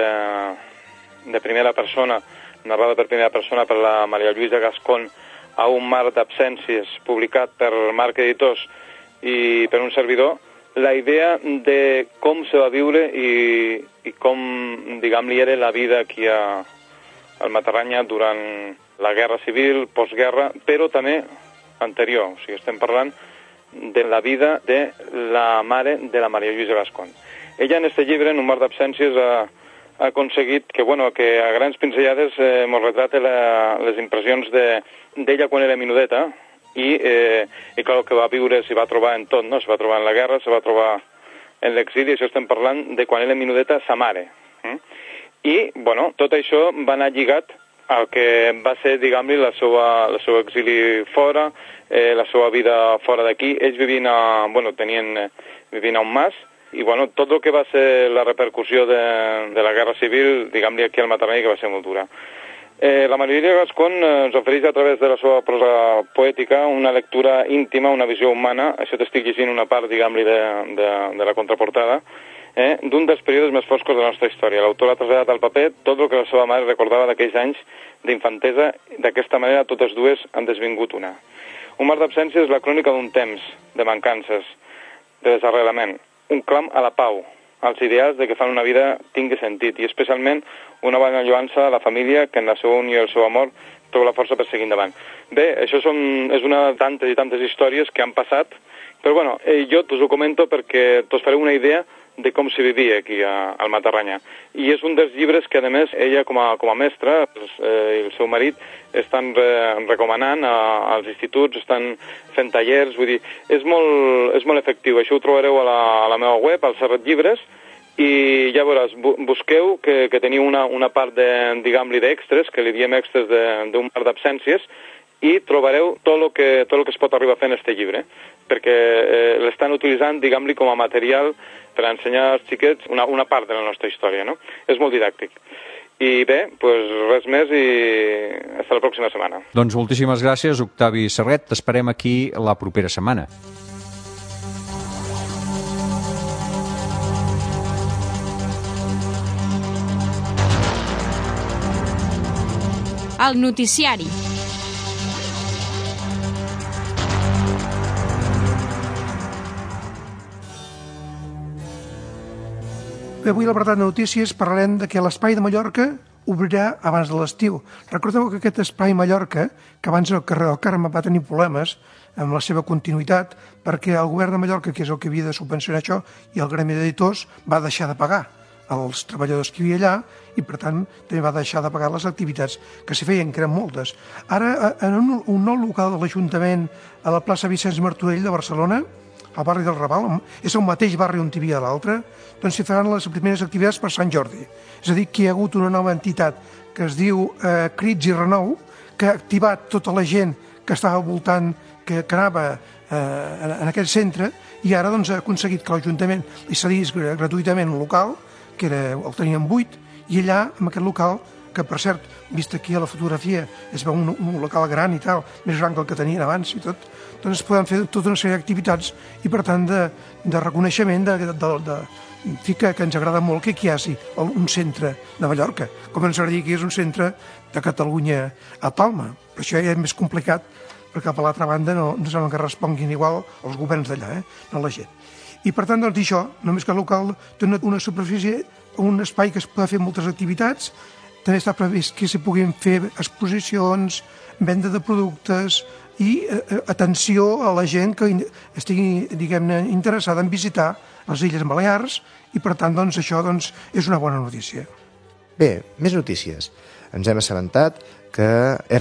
Speaker 8: de primera persona, narrada per primera persona per la Maria Lluïsa Gascon, a un mar d'absències, publicat per Marc Editors i per un servidor, la idea de com se va viure i com, diguem-li, era la vida aquí al Matarranya durant la Guerra Civil, postguerra, però també anterior. O sigui, estem parlant de la vida de la mare de la Maria Lluïsa Gascon. Ella, en aquest llibre, en un mar d'absències, ha aconseguit que a grans pinzellades ens retrata les impressions d'ella quan era minudeta, i clar, que va viure, s'hi va trobar en tot, no? Se va trobar en la guerra, se va trobar en l'exili, això estem parlant de quan era minudeta sa mare. I, tot això va anar lligat al que va ser, diguem-li, el seu exili fora, la seva vida fora d'aquí. Ells vivien a un mas, i tot el que va ser la repercussió de la Guerra Civil, diguem-li, aquí al Matarranya, que va ser molt dura. La Maria Lluïsa Gascon ens ofereix a través de la seva prosa poètica una lectura íntima, una visió humana. Això t'estic llegint una part, diguem-li, de la contraportada, d'un dels períodes més foscos de la nostra història. L'autor ha traslladat al paper tot el que la seva mare recordava d'aquells anys d'infantesa. D'aquesta manera, totes dues han desvingut una. Un mar d'absència és la crònica d'un temps, de mancances, de desarrelament, un clam a la pau, als ideals de que fan una vida tingui sentit, i especialment una bona lloança a la família que en la seva unió i el seu amor troba la força per seguir endavant. Bé, això és una de tantes i tantes històries que han passat, però jo us ho comento perquè us fareu una idea de com s'hi vivia aquí al Matarranya. I és un dels llibres que, a més, ella com a mestra i el seu marit estan recomanant als instituts, estan fent tallers, vull dir, és molt efectiu. Això ho trobareu a la meva web, al Serret Llibres, i ja veuràs, busqueu que teniu una part, diguem-li, d'extres, que li diem extres d'un mar d'absències, i trobareu tot el que es pot arribar a fer en aquest llibre, perquè l'estan utilitzant, diguem-li, com a material per ensenyar als xiquets una part de la nostra història, no? És molt didàctic. I bé, doncs res més i fins la pròxima setmana.
Speaker 1: Doncs moltíssimes gràcies, Octavi Serret. T'esperem aquí la propera setmana.
Speaker 2: El noticiari.
Speaker 4: Avui a l'apartat de notícies parlarem de que l'Espai de Mallorca obrirà abans de l'estiu. Recordeu que aquest Espai Mallorca, que abans el carrer del Carme va tenir problemes amb la seva continuïtat, perquè el govern de Mallorca, que és el que havia de subvencionar això, i el gremi d'editors va deixar de pagar als treballadors que hi havia allà i, per tant, també va deixar de pagar les activitats que s'hi feien, que eren moltes. Ara, en un nou local de l'Ajuntament a la plaça Vicenç Martorell de Barcelona, al barri del Raval, és el mateix barri on hi havia l'altre, doncs s'hi faran les primeres activitats per Sant Jordi. És a dir, que hi ha hagut una nova entitat que es diu Crits i Renou, que ha activat tota la gent que estava al voltant, que anava en aquest centre, i ara doncs, ha aconseguit que l'Ajuntament li cedís gratuïtament un local, que el tenien buit, i allà, en aquest local, que per cert, vist aquí a la fotografia, es veu un local gran i tal, més gran que el que tenien abans i tot, doncs es poden fer tota una sèrie d'activitats i, per tant, de reconeixement que ens agrada molt que aquí hi hagi un centre de Mallorca, com ens agradaria que hi és un centre de Catalunya a Palma. Però això ja és més complicat, perquè per l'altra banda no sembla que responguin igual els governs d'allà, no la gent. I, per tant, doncs, això, només que el local té una superfície, un espai que es pot fer moltes activitats. També està previst que s'hi puguin fer exposicions, venda de productes i atenció a la gent que estigui, diguem-ne, interessada en visitar les Illes Balears i, per tant, doncs, això és una bona notícia.
Speaker 6: Bé, més notícies. Ens hem assabentat que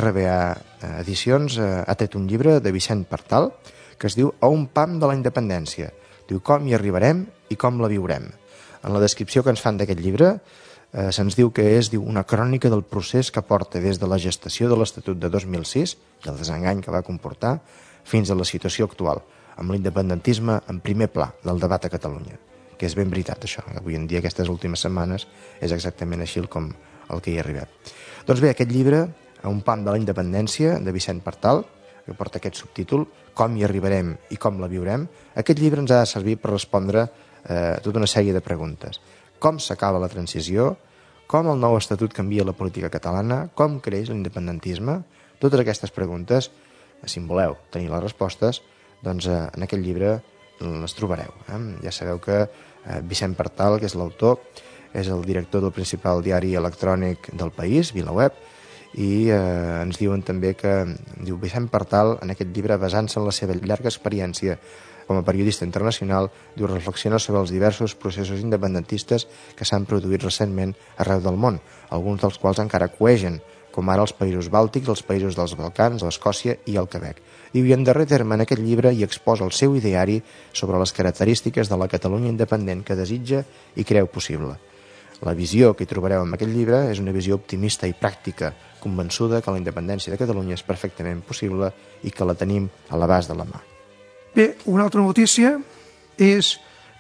Speaker 6: RBA Edicions ha tret un llibre de Vicent Partal que es diu A un pam de la independència. Diu com hi arribarem i com la viurem. En la descripció que ens fan d'aquest llibre se'ns diu que és una crònica del procés que porta des de la gestació de l'Estatut de 2006 i el desengany que va comportar fins a la situació actual, amb l'independentisme en primer pla del debat a Catalunya. Que és ben veritat, això. Avui en dia, aquestes últimes setmanes, és exactament així com el que hi ha arribat. Doncs bé, aquest llibre, A un pam de la independència, de Vicent Partal, que porta aquest subtítol, Com hi arribarem i com la viurem, aquest llibre ens ha de servir per respondre tota una sèrie de preguntes. Com s'acaba la transició? Com el nou estatut canvia la política catalana? Com creix l'independentisme? Totes aquestes preguntes, si en voleu tenir les respostes, doncs en aquest llibre les trobareu. Ja sabeu que Vicent Partal, que és l'autor, és el director del principal diari electrònic del país, VilaWeb, i ens diuen també que, diu Vicent Partal, en aquest llibre, basant-se en la seva llarga experiència com a periodista internacional, diu reflexiona sobre els diversos processos independentistes que s'han produït recentment arreu del món, alguns dels quals encara coegen, com ara els països bàltics, els països dels Balcans, l'Escòcia i el Quebec. Diu, i en darrer terme, en aquest llibre hi exposa el seu ideari sobre les característiques de la Catalunya independent que desitja i creu possible. La visió que hi trobareu en aquest llibre és una visió optimista i pràctica, convençuda que la independència de Catalunya és perfectament possible i que la tenim a l'abast de la mà.
Speaker 4: Bé, una altra notícia és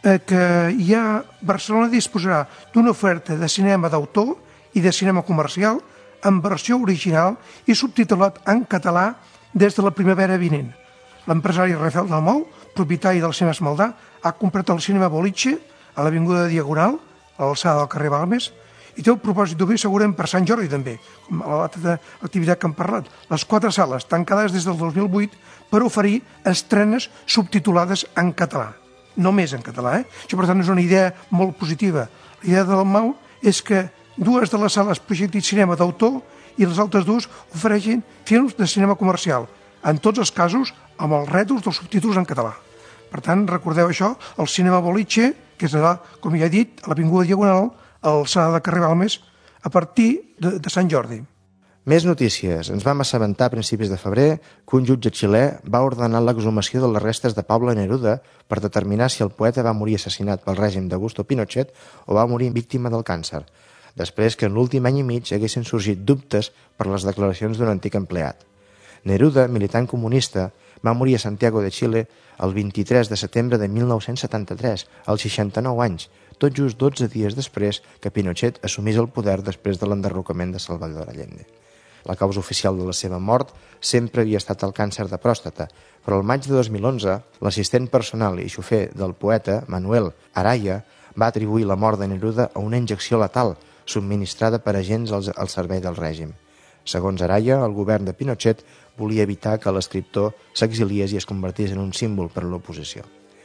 Speaker 4: que Barcelona disposarà d'una oferta de cinema d'autor i de cinema comercial en versió original i subtitulat en català des de la primavera vinent. L'empresari Rafael Dalmau, propietari del Cinemes Maldà, ha comprat el cinema Boliche a l'Avinguda Diagonal, a l'alçada del carrer Balmes, i té el propòsit d'obrir segurament per Sant Jordi també, com a l'altra activitat que hem parlat. Les 4 sales tancades des del 2008 per oferir estrenes subtitulades en català. Només en català, Això, per tant, és una idea molt positiva. La idea del Mau és que 2 de les sales projectin cinema d'autor i les altres 2 ofereixin films de cinema comercial, en tots els casos amb els rètols dels subtítols en català. Per tant, recordeu això, el cinema Boliche, que és allà, com ja he dit, a l'Avinguda Diagonal, a l'alçada de carrer Balmes, a partir de Sant Jordi.
Speaker 6: Més notícies. Ens vam assabentar a principis de febrer que un jutge xilè va ordenar l'exhumació de les restes de Pablo Neruda per determinar si el poeta va morir assassinat pel règim d'Augusto Pinochet o va morir víctima del càncer, després que en l'últim any i mig haguessin sorgit dubtes per les declaracions d'un antic empleat. Neruda, militant comunista, va morir a Santiago de Chile el 23 de setembre de 1973, als 69 anys, tot just 12 dies després que Pinochet assumís el poder després de l'enderrocament de Salvador Allende. La causa oficial de la seva mort sempre havia estat el càncer de pròstata, però el maig de 2011, l'assistent personal i xofer del poeta, Manuel Araya, va atribuir la mort de Neruda a una injecció letal subministrada per agents al servei del règim. Segons Araya, el govern de Pinochet volia evitar que l'escriptor s'exiliés i es convertís en un símbol per a l'oposició.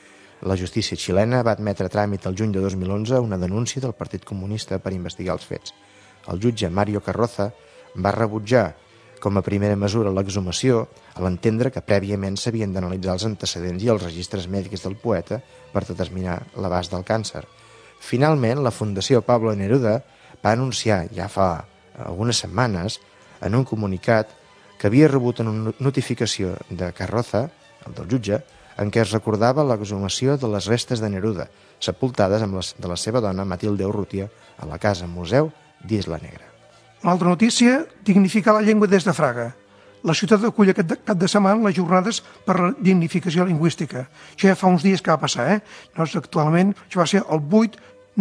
Speaker 6: La justícia xilena va admetre a tràmit el juny de 2011 una denúncia del Partit Comunista per investigar els fets. El jutge Mario Carroza va rebutjar com a primera mesura l'exhumació a l'entendre que prèviament s'havien d'analitzar els antecedents i els registres mèdics del poeta per determinar l'abast del càncer. Finalment, la Fundació Pablo Neruda va anunciar ja fa algunes setmanes en un comunicat que havia rebut una notificació de Carroza, el del jutge, en què es recordava l'exhumació de les restes de Neruda, sepultades amb les de la seva dona Matilde Urrutia a la Casa Museu d'Isla Negra.
Speaker 4: Una altra notícia, dignificar la llengua des de Fraga. La ciutat acull aquest cap de setmana les jornades per la dignificació lingüística. Això ja fa uns dies que va passar, Doncs actualment això va ser el 8,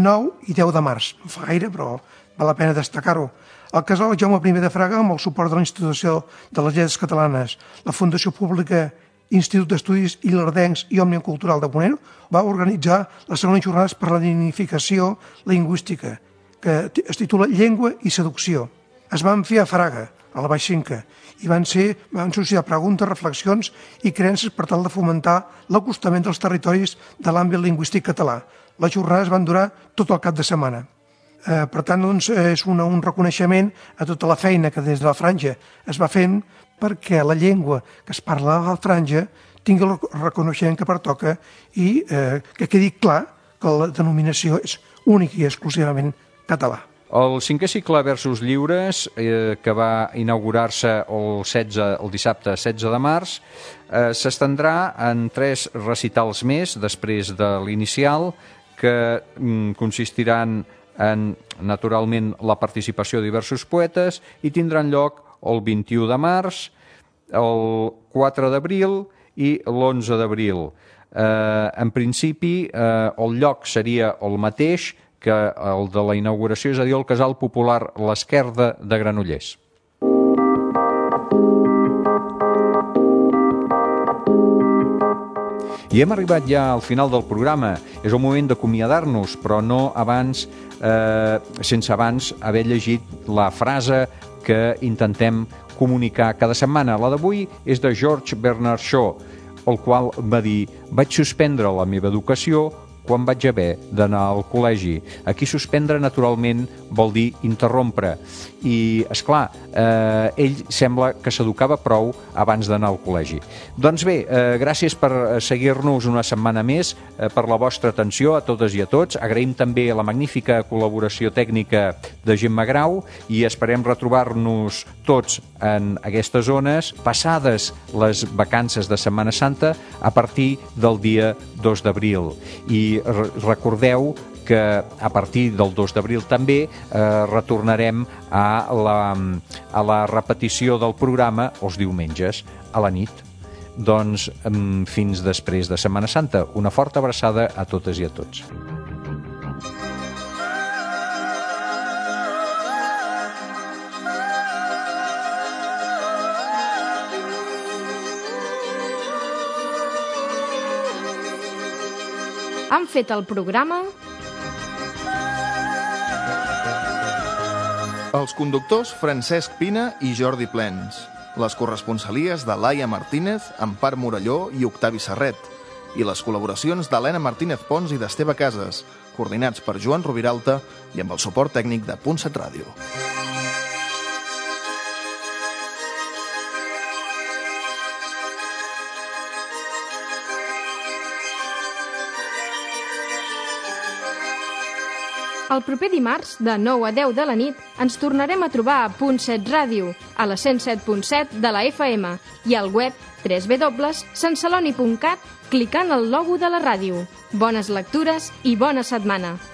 Speaker 4: 9 i 10 de març. No fa gaire, però val la pena destacar-ho. El casal Jaume I de Fraga, amb el suport de la Institució de les Lletres Catalanes, la Fundació Pública Institut d'Estudis Ilerdencs i Òmnium Cultural de Ponent, va organitzar les segones jornades per la dignificació lingüística, que es titula Llengua i Seducció. Es van fer a Fraga, a la Baix Cinca, i van suscitar preguntes, reflexions i creences per tal de fomentar l'acostament dels territoris de l'àmbit lingüístic català. Les jornades van durar tot el cap de setmana. Per tant, doncs, és un reconeixement a tota la feina que des de la franja es va fent perquè la llengua que es parla a la franja tingui el reconeixement que pertoca i que quedi clar que la denominació és única i exclusivament català.
Speaker 1: El 5è cicle Versos Lliures, que va inaugurar-se el dissabte 16 de març, s'estendrà en 3 recitals més després de l'inicial, que consistiran en, naturalment, la participació de diversos poetes i tindran lloc el 21 de març, el 4 d'abril i l'11 d'abril. En principi, el lloc seria el mateix que el de la inauguració, és a dir, el Casal Popular l'Esquerda de Granollers. I hem arribat ja al final del programa. És el moment d'acomiadar-nos, però no abans, sense abans haver llegit la frase que intentem comunicar cada setmana. La d'avui és de George Bernard Shaw, el qual va dir: vaig suspendre la meva educació quan vaig haver d'anar al col·legi. Aquí suspendre, naturalment, vol dir interrompre. I, esclar, ell sembla que s'educava prou abans d'anar al col·legi. Doncs bé, gràcies per seguir-nos una setmana més, per la vostra atenció a totes i a tots. Agraïm també la magnífica col·laboració tècnica de Gemma Grau i esperem retrobar-nos tots en aquestes zones passades les vacances de Setmana Santa a partir del dia 2 d'abril. I recordeu que a partir del 2 d'abril també retornarem a la repetició del programa els diumenges a la nit. Doncs fins després de Setmana Santa. Una forta abraçada a totes i a tots.
Speaker 2: Han fet el programa
Speaker 9: els conductors Francesc Pina i Jordi Plens, les corresponsalies de Laia Martínez, Empar Morelló i Octavi Serret, i les col·laboracions d'Helena Martínez Pons i d'Esteve Casas, coordinats per Joan Roviralta i amb el suport tècnic de Punt7 Ràdio.
Speaker 2: El proper dimarts, de 9 a 10 de la nit, ens tornarem a trobar a Punt 7 Ràdio, a la 107.7 de la FM i al web www.santceloni.cat clicant el logo de la ràdio. Bones lectures i bona setmana!